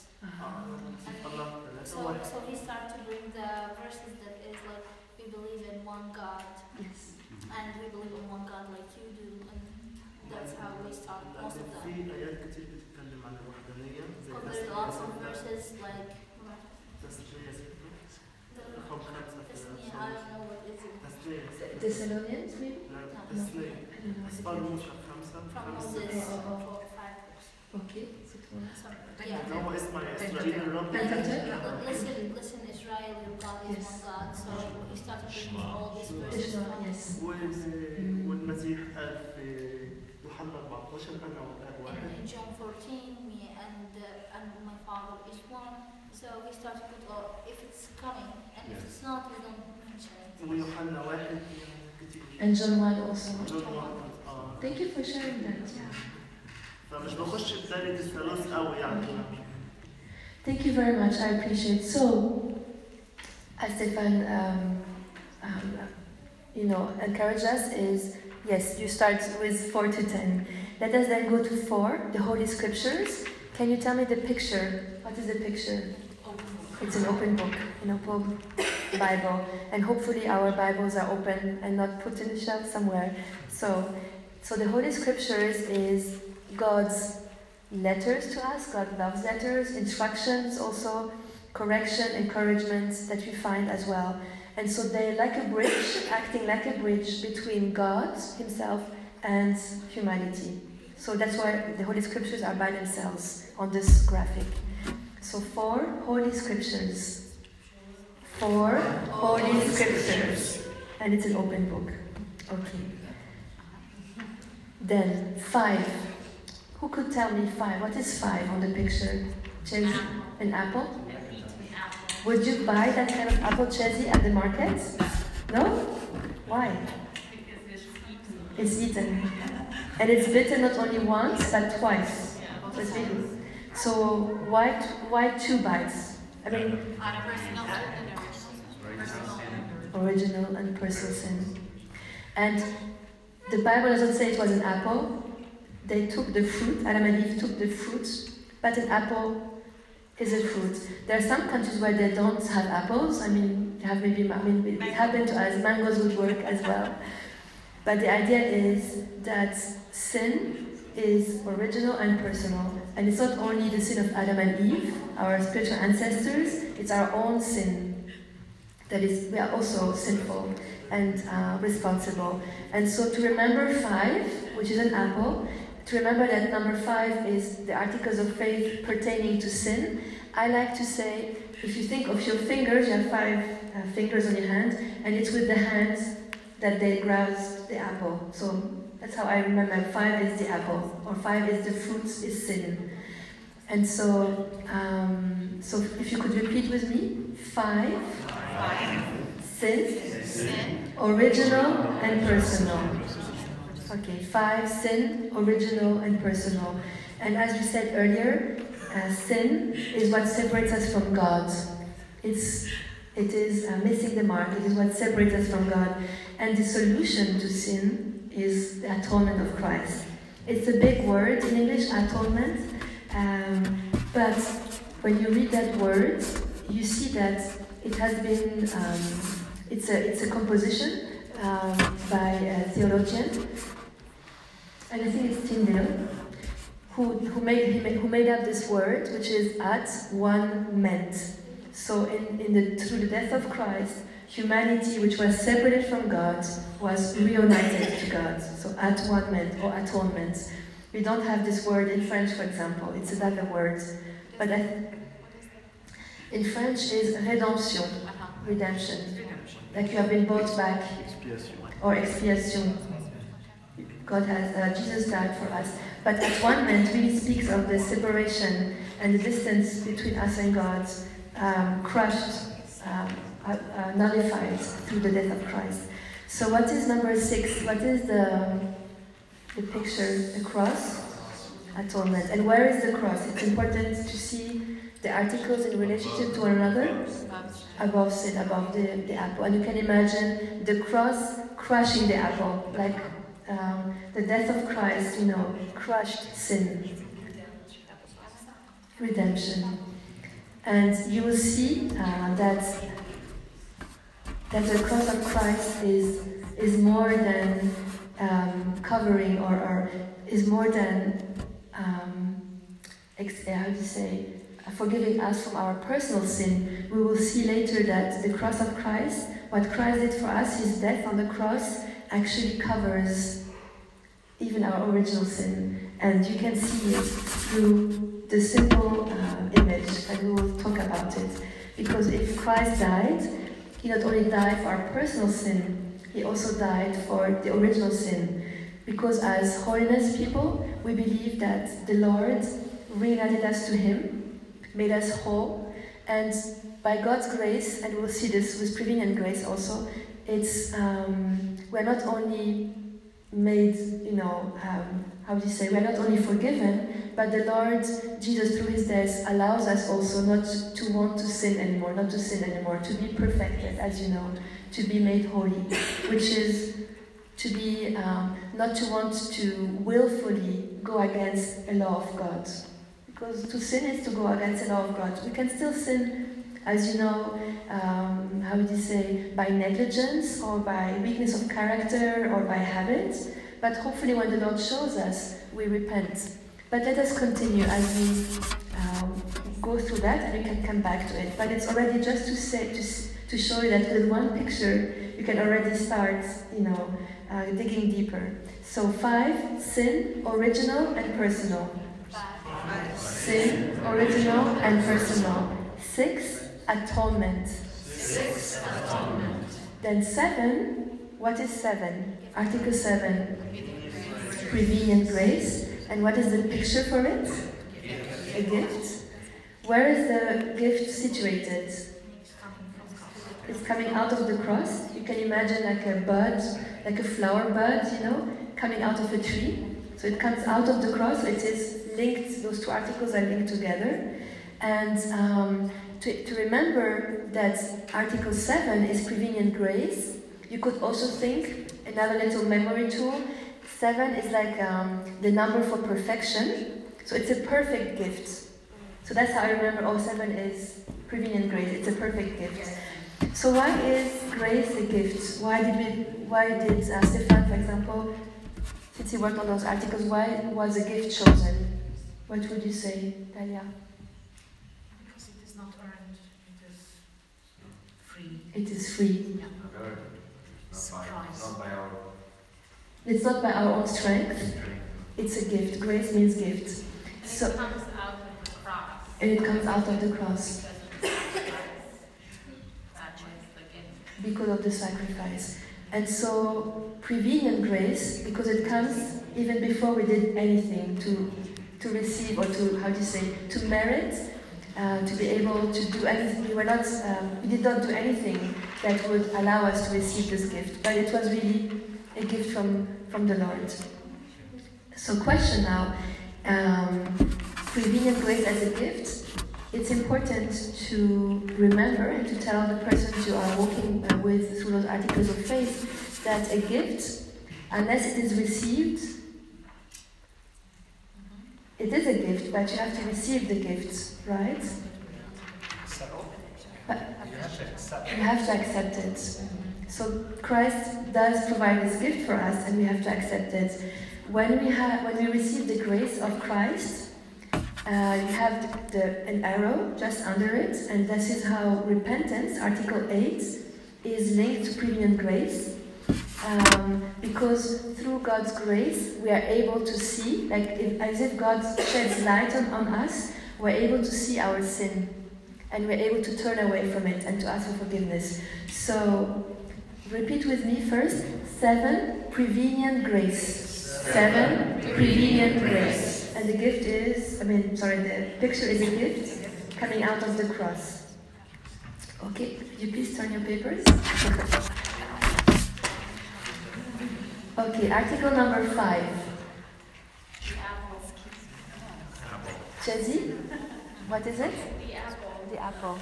So he started to bring the verses that is like, we believe in 1 God. Yes. And we believe in 1 God like you do. And that's how we start most of them. في آيات كتير بتتكلم عن الوحدانية. There's lots of verses like. I don't know what is it. Thessalonians, maybe? أسفار موسى 5. From Moses, 4 or 5 books. Okay, هو اسمه إسرائيل الرب. Listen, Israel, your God is 1 God. So he started bringing all these verses from. والمسيح قال في يوحنا 14 أنا والآب واحد. In John 14, me and my Father is 1. So we start to put, if it's coming, and if it's not, we don't mention it. ويوحنا 1. And John 1 also. John 1. Thank you for sharing that. Yeah. فمش بخش بداية الثالوث قوي يعني. Thank you very much. I appreciate it. So, as Stefan, encouraged us is, yes, you start with 4 to 10. Let us then go to 4, the Holy Scriptures. Can you tell me the picture? What is the picture? It's an open book. Bible, and hopefully our Bibles are open and not put in the shelf somewhere. So the Holy Scriptures is God's letters to us. God loves letters, instructions also, correction, encouragement that we find as well. And so they're like a bridge, acting like a bridge between God Himself and humanity. So that's why the Holy Scriptures are by themselves on this graphic. So 4 Holy Scriptures. 4 Holy Scriptures. And it's an open book. Okay. Then 5. Who could tell me 5? What is 5 on the picture? Chelsea? An apple? Would you buy that kind of apple, Chelsea, at the market? No? Why? It's eaten. And it's bitten not only once, but twice. So it's big. So why 2 bites? I mean, original and personal sin. And the Bible doesn't say it was an apple. They took the fruit, Adam and Eve took the fruit, but an apple is a fruit. There are some countries where they don't have apples. I mean, they have it happened to us, mangoes would work as well. But the idea is that sin is original and personal. And it's not only the sin of Adam and Eve, our spiritual ancestors, it's our own sin. That is, we are also sinful and responsible. And so to remember 5, which is an apple, to remember that number 5 is the articles of faith pertaining to sin, I like to say, if you think of your fingers, you have 5 fingers on your hand, and it's with the hands that they grasp the apple. So that's how I remember 5 is the apple, or 5 is the fruit, is sin. And so, so if you could repeat with me, 5, sin, original and personal. Okay, 5, sin, original and personal. And as we said earlier, sin is what separates us from God. It is missing the mark. It is what separates us from God. And the solution to sin is the atonement of Christ. It's a big word in English, atonement. But when you read that word, you see that it has been, it's a composition by a theologian. And I think it's Tyndale who made up this word, which is at one meant. So through the death of Christ, humanity, which was separated from God, was reunited to God. So at one meant, or atonement. We don't have this word in French, for example. It's another word. But in French is rédemption, redemption. Like you have been bought back, or expiation. God has, Jesus died for us. But atonement really speaks of the separation and the distance between us and God, crushed, nullified through the death of Christ. So what is number 6? What is the picture? The cross? Atonement. And where is the cross? It's important to see the articles in relationship to one another. Above sin, above the apple. And you can imagine the cross crushing the apple, like the death of Christ, crushed sin. Redemption. And you will see that the cross of Christ is more than covering or is more than forgiving us from our personal sin. We will see later that the cross of Christ, what Christ did for us, His death on the cross, actually covers even our original sin. And you can see it through the simple image, and we will talk about it. Because if Christ died, He not only died for our personal sin, He also died for the original sin. Because as holiness people, we believe that the Lord reunited us to Him, made us whole, and by God's grace, and we'll see this with prevenient grace also, it's we're not only made, we're not only forgiven, but the Lord Jesus through His death allows us also not to want to sin anymore, to be perfected, as you know, to be made holy, which is to be, not to want to willfully go against a law of God. Because to sin is to go against the law of God. We can still sin as you know, how would you say, by negligence or by weakness of character or by habit. But hopefully when the Lord shows us, we repent. But let us continue as we go through that, and we can come back to it. But it's already just to say, to show you that with one picture, you can already start, digging deeper. So 5, sin, original and personal. 5. Sin, original and personal. 6, atonement. 6. Atonement. Then 7, what is 7? Article 7, prevenient grace. And what is the picture for it? A gift. Where is the gift situated? It's coming out of the cross. You can imagine like a bud, like a flower bud, coming out of a tree. So it comes out of the cross, so it is linked, those two articles are linked together. And to remember that Article 7 is prevenient grace, you could also think, another little memory tool, 7 is like the number for perfection, so it's a perfect gift. So that's how I remember, 7 is prevenient grace, it's a perfect gift. So why is grace a gift? Why did Stefan, for example, since he worked on those articles, why was a gift chosen? What would you say, Dalia? Because it is not earned, it is free. It is free. Yeah. It's not by our own strength. It's a gift. Grace means gift. So it comes out of the cross. And it comes out of the cross. Because of the sacrifice. And so, prevenient grace, because it comes even before we did anything to receive or to merit, to be able to do anything. We did not do anything that would allow us to receive this gift, but it was really a gift from the Lord. So, question now: prevenient grace as a gift. It's important to remember and to tell the persons you are walking with through those articles of faith that a gift, unless it is received, it is a gift, but you have to receive the gift, right? But you have to accept it. So Christ does provide this gift for us, and we have to accept it. When we receive the grace of Christ, you have an arrow just under it, and this is how repentance, Article 8, is linked to prevenient grace. Because through God's grace, we are able to see, as if God sheds light on us, we're able to see our sin, and we're able to turn away from it and to ask for forgiveness. So, repeat with me first. 7, prevenient grace. 7, prevenient grace. And the gift is, the picture is a gift coming out of the cross. Okay, could you please turn your papers? Okay, article number 5. The apple. Jesse, what is it? The apple. The apple.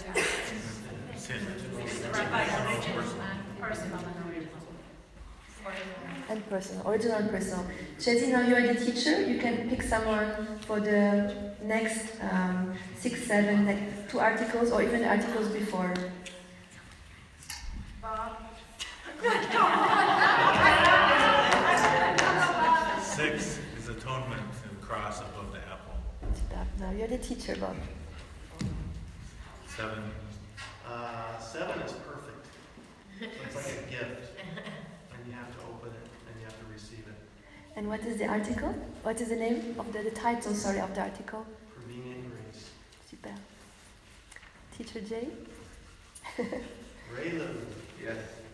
The rabbi original and personal and original. And personal, original and personal. Jesse, now you are the teacher. You can pick someone for the next 6, 7, like 2 articles, or even articles before. Bob. 6 is atonement and the cross above the apple. Now you're the teacher, Bob. 7. 7 is perfect. So it's like a gift. And you have to open it and you have to receive it. And what is the article? What is the name of the title, of the article? Prevenient grace. Super. Teacher Jay? Raylan. Yes.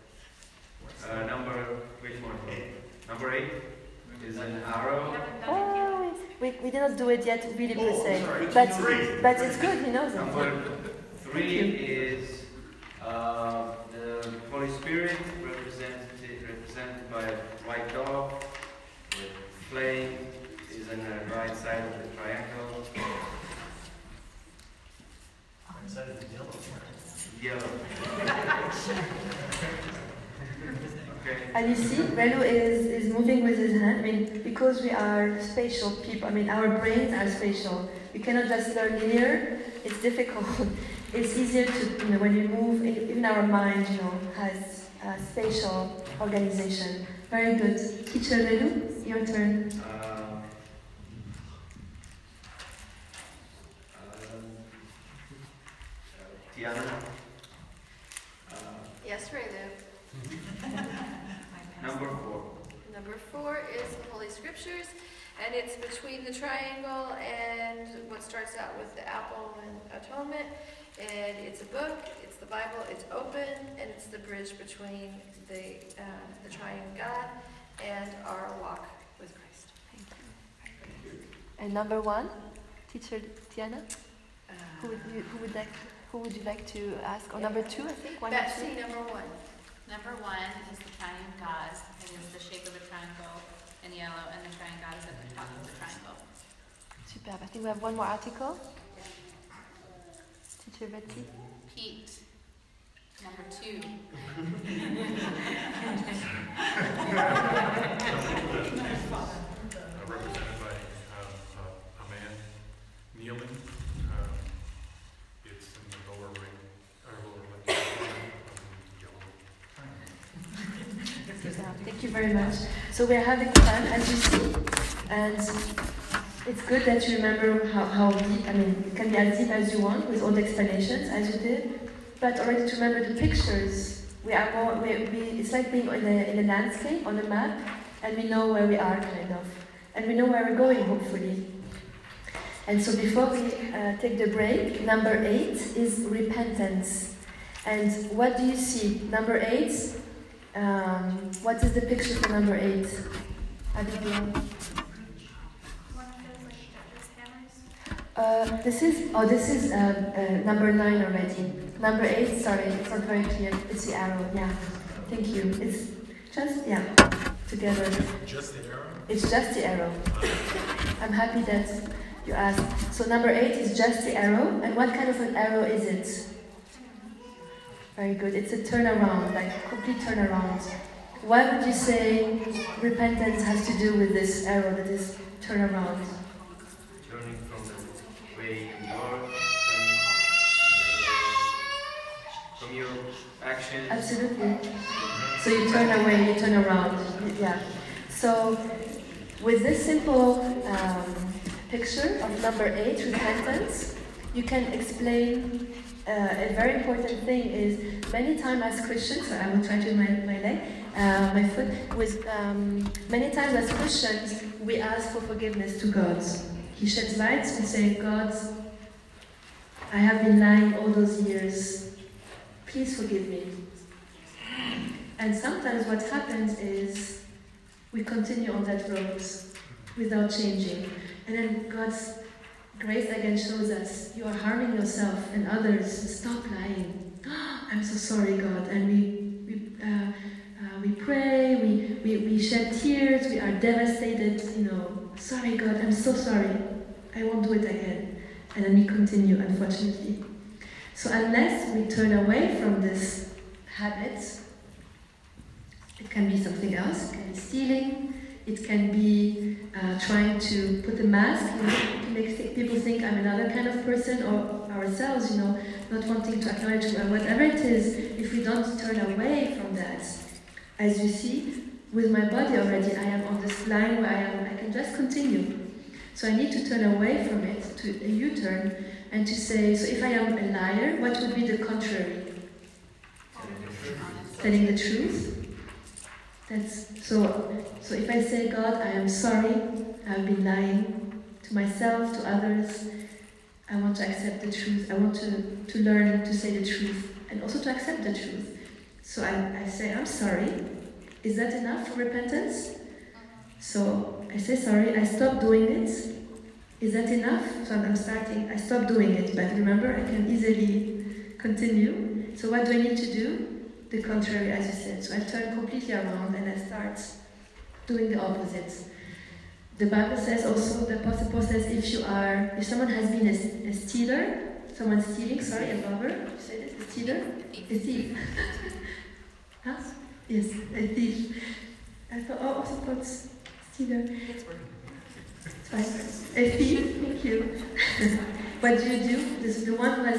Which one? 8. Number 8 is an arrow. Oh, we did not do it yet, really per se. Sorry. But 3. But it's good, he knows it. Number 3 is the Holy Spirit, represented by a white dog. The flame is on the right side of the triangle. Right side is yellow. Yellow. Okay. And you see, Relu is moving with his hand. Because we are spatial people, our brains are spatial. We cannot just learn linear. It's difficult. it's easier to, when we move, even our mind, has a spatial organization. Very good. Teacher Lelu, your turn. Tiana. Yes, Raylu. Number 4. Number 4 is the Holy Scriptures, and it's between the triangle and what starts out with the apple and atonement. And it's a book, it's the Bible, it's open, and it's the bridge between the triune God and our walk with Christ. Thank you. And number 1, Teacher Tiana? Who would you like to ask? Or number 2, I think? Betsy, number 1. Number 1 is the triune God. It is the shape of a triangle in yellow, and the triune God is at the top of the triangle. Superb. I think we have one more article. Teacher Betty? Pete. Number 2. Represented by a man kneeling. It's in the lower right, lower left yellow. Thank you very much. So we're having fun, as you see, and it's good that you remember how deep, it can be as deep as you want with all the explanations, as you did, but already to remember the pictures. It's like being in a landscape, on a map, and we know where we are, kind of. And we know where we're going, hopefully. And so before we take the break, number 8 is repentance. And what do you see? Number 8, what is the picture for number 8? Abigail? This is number 9 already. Number 8, sorry, it's not very clear. It's the arrow, yeah. Thank you. It's just, together. Just the arrow? It's just the arrow. I'm happy that you asked. So number 8 is just the arrow. And what kind of an arrow is it? Very good. It's a turnaround, like a complete turnaround. What would you say repentance has to do with this arrow that is turnaround? Turning from the way you are, from your actions. Absolutely. So you turn away, you turn around. Yeah. So with this simple picture of number 8, repentance, you can explain a very important thing is many times as Christians, so I will try to my foot, with many times as Christians, we ask for forgiveness to God. He sheds light, we say, God, I have been lying all those years. Please forgive me. And sometimes what happens is we continue on that road without changing. And then God's grace again shows us, you are harming yourself and others. Stop lying. I'm so sorry, God. And we pray, we shed tears, we are devastated, sorry, God, I'm so sorry. I won't do it again. And then we continue, unfortunately. So unless we turn away from this habit, it can be something else, it can be stealing, it can be trying to put a mask, to make people think I'm another kind of person, or ourselves, not wanting to acknowledge whatever it is. If we don't turn away from that, as you see, with my body already, I am on this line where I can just continue. So I need to turn away from it, to a U-turn, and to say, so if I am a liar, what would be the contrary? Telling the truth. So if I say, God, I am sorry, I've been lying to myself, to others, I want to accept the truth, I want to learn to say the truth, and also to accept the truth. So I say, I'm sorry. Is that enough for repentance? So I say sorry, I stop doing it. Is that enough? So I stop doing it, but remember, I can easily continue. So what do I need to do? The contrary, as you said. So I turn completely around and I start doing the opposite. The Bible says also, the Apostle Paul says, if someone has been a stealer, someone stealing, a robber, you say this, a stealer? A thief. Huh? Yes, a thief. I thought, also put stealer. It's fine. A thief, thank you. what do you do? The one who has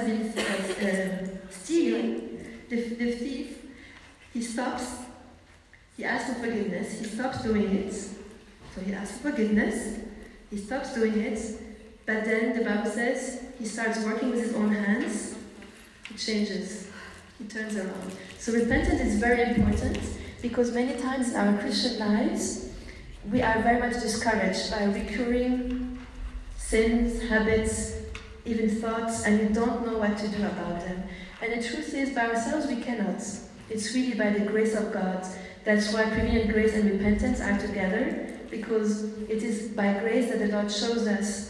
been stealing, the thief, he stops, he asks for forgiveness, he stops doing it. So he asks for forgiveness, he stops doing it, but then the Bible says he starts working with his own hands, he changes, he turns around. So repentance is very important because many times in our Christian lives, we are very much discouraged by recurring sins, habits, even thoughts, and we don't know what to do about them. And the truth is, by ourselves we cannot. It's really by the grace of God. That's why prevenient grace and repentance are together, because it is by grace that the Lord shows us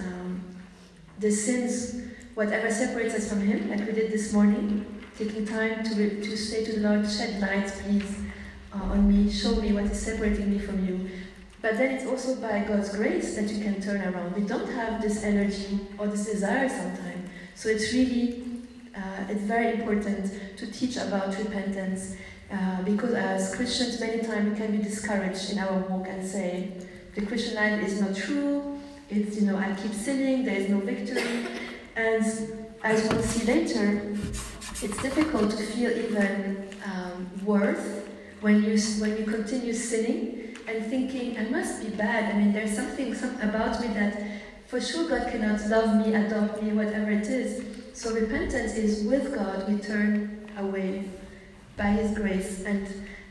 the sins, whatever separates us from Him, like we did this morning, taking time to say to the Lord, shed light, please, on me, show me what is separating me from you. But then it's also by God's grace that you can turn around. We don't have this energy or this desire sometimes. So it's really, it's very important to teach about repentance, because as Christians, many times we can be discouraged in our walk and say, the Christian life is not true, it's, I keep sinning, there is no victory. And as we'll see later, it's difficult to feel even worth when you continue sinning and thinking, I must be bad. I mean, there's something about me that for sure God cannot love me, adopt me, whatever it is. So repentance is with God, we turn away by His grace. And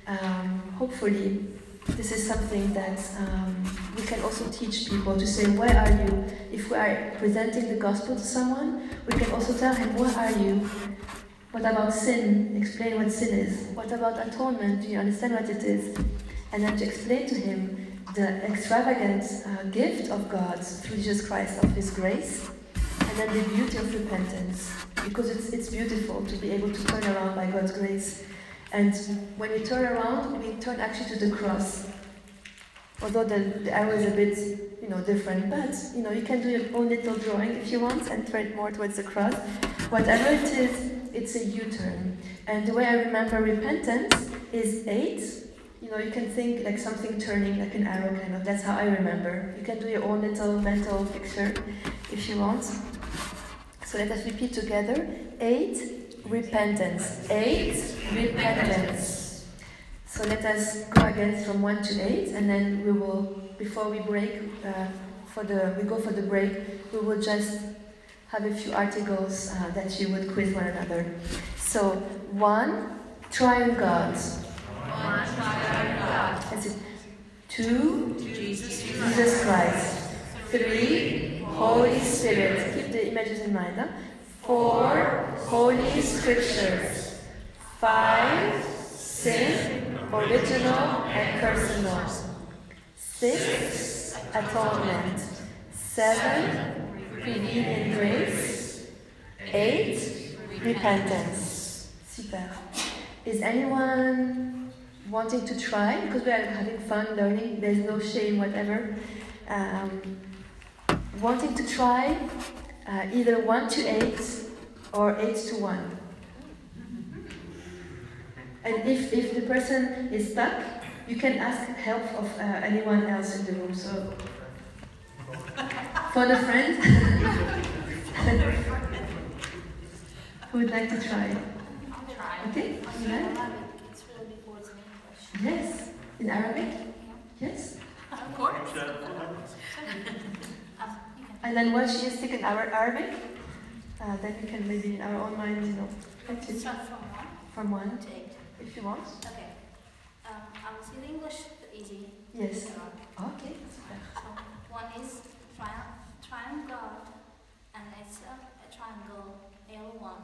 hopefully this is something that we can also teach people to say, where are you? If we are presenting the gospel to someone, we can also tell him, where are you? What about sin? Explain what sin is. What about atonement? Do you understand what it is? And then to explain to him the extravagant gift of God through Jesus Christ, of His grace, and then the beauty of repentance. Because it's beautiful to be able to turn around by God's grace. And when we turn around, we turn actually to the cross. Although the arrow is a bit, different, but, you can do your own little drawing if you want and turn it more towards the cross. Whatever it is, it's a U-turn. And the way I remember repentance is 8. You can think like something turning, like an arrow kind of. That's how I remember. You can do your own little mental picture if you want. So let us repeat together. 8, repentance. 8, repentance. So let us go again from 1 to 8, and then we will, before we break, we go for the break, we will just have a few articles that you would quiz one another. So 1, triune God. 1, triune God. That's it. 2, Jesus Christ. 3, Holy Spirit. Keep the images in mind. 4, Holy Scriptures. 5, sin, original and personal. 6, atonement. 7, prevenient grace. 8, repentance. Super. Is anyone wanting to try? Because we are having fun learning, there's no shame, whatever. Wanting to try either 1 to 8 or 8 to 1. And if the person is stuck, you can ask help of anyone else in the room. So, phone a friend who would like to try. Okay? It's really important English. Yes. In Arabic? Yes. Of course. And then once she is speaking Arabic, then we can maybe in our own mind, practice. Start from 1? From 1 to 8. If you want. Okay. I will say the English, easy. Yes. Okay. So 1 is triune God, and it's a triangle, L1.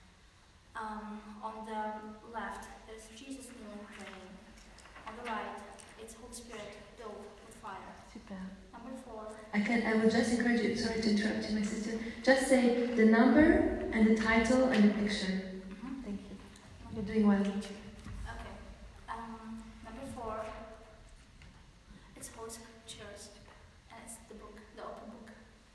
On the left, there's Jesus kneeling praying. On the right, it's Holy Spirit filled with fire. Super. Number 4. I would just encourage you, sorry to interrupt you, my sister, just say the number and the title and the picture. Thank you. You're doing well. Okay. Number 4, it's Holy Scriptures, and it's the book, the open book.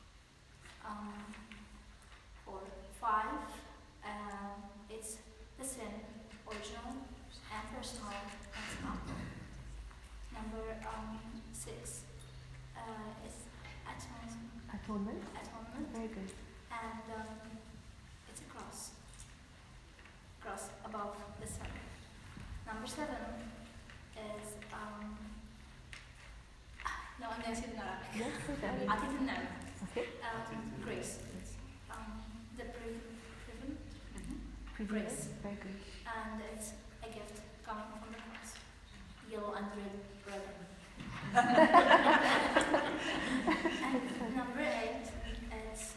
5, it's the sin, original and personal, and it's not. Number 6 is atonement. Atonement. Atonement. Very good. And and it's a cross above the sun. Number 7 is no, I'm going to say it in Arabic. Yes, okay. Atit al-Ni'ma. Okay. Grace. The grace. Very good. And it's a gift coming from the cross. Yellow and red. And number 8, it's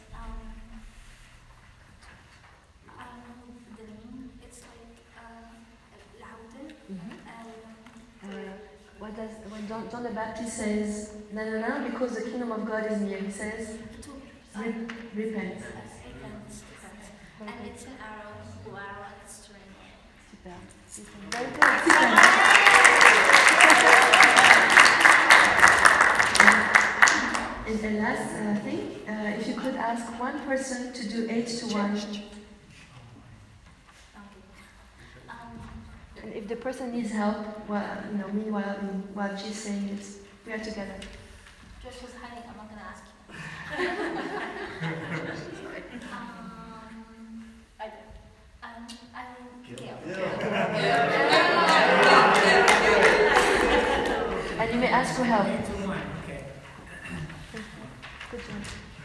it's like louder. What does when John the Baptist says no, because the kingdom of God is near, he says repent. Repent. And it's an arrow, blue arrow, and it's turning. Super. Very good. And the last thing, if you could ask one person to do 8 to 1. And if the person needs help, well, meanwhile, while she's saying it, we are together. Josh was hiding, I'm not going to ask you. And you may ask for help. Okay. Good job.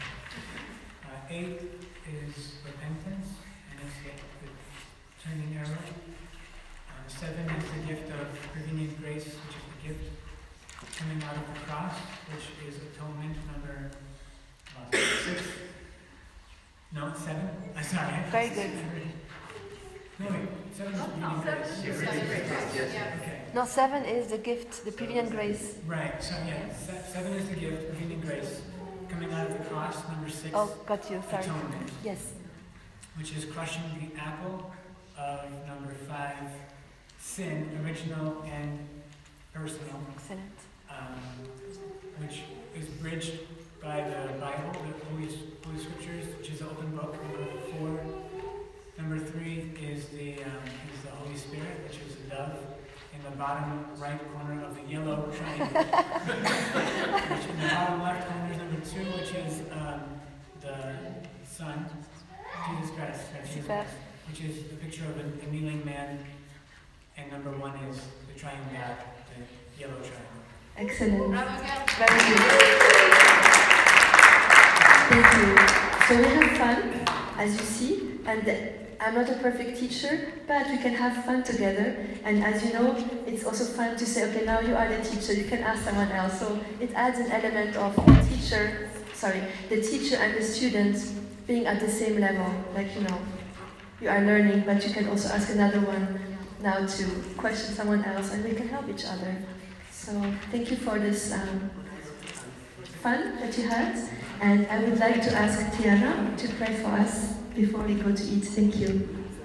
8 is repentance, and it's the turning arrow. 7 is the gift of prevenient grace, which is the gift coming out of the cross, which is atonement. Number 6. No, 7. I'm sorry. Very good. No, wait. 7 is prevenient grace. Okay. No, 7 is the gift, the prevenient grace. Right. So yeah, 7 is the gift, prevenient grace, coming out of the cross. Number 6. Oh, got you. Sorry. Atonement. Yes. Which is crushing the apple of number 5. Sin, original and personal. Excellent. Which is bridged by the Bible, the Holy Scriptures, which is the open book. Number 4. Number 3 is the Holy Spirit, which is the dove in the bottom right corner of the yellow triangle. Which in the bottom left corner is number 2, which is the Son, Jesus Christ, which is the picture of a kneeling man. And number 1 is the triune God, the yellow triangle. Excellent. Very good. Thank you. So we have fun, as you see, and I'm not a perfect teacher, but we can have fun together. And as you know, it's also fun to say, okay, now you are the teacher, you can ask someone else. So it adds an element of the teacher and the student being at the same level. Like, you are learning, but you can also ask another one now to question someone else, and we can help each other. So thank you for this fun that you had, and I would like to ask Tiana to pray for us before we go to eat. Thank you.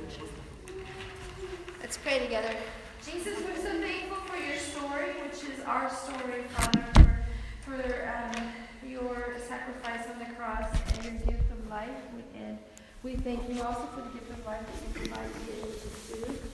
Let's pray together. Jesus, we're so thankful for your story, which is our story, Father, for your sacrifice on the cross and your gift of life. And we thank you also for the gift of life that you provide to be able to do.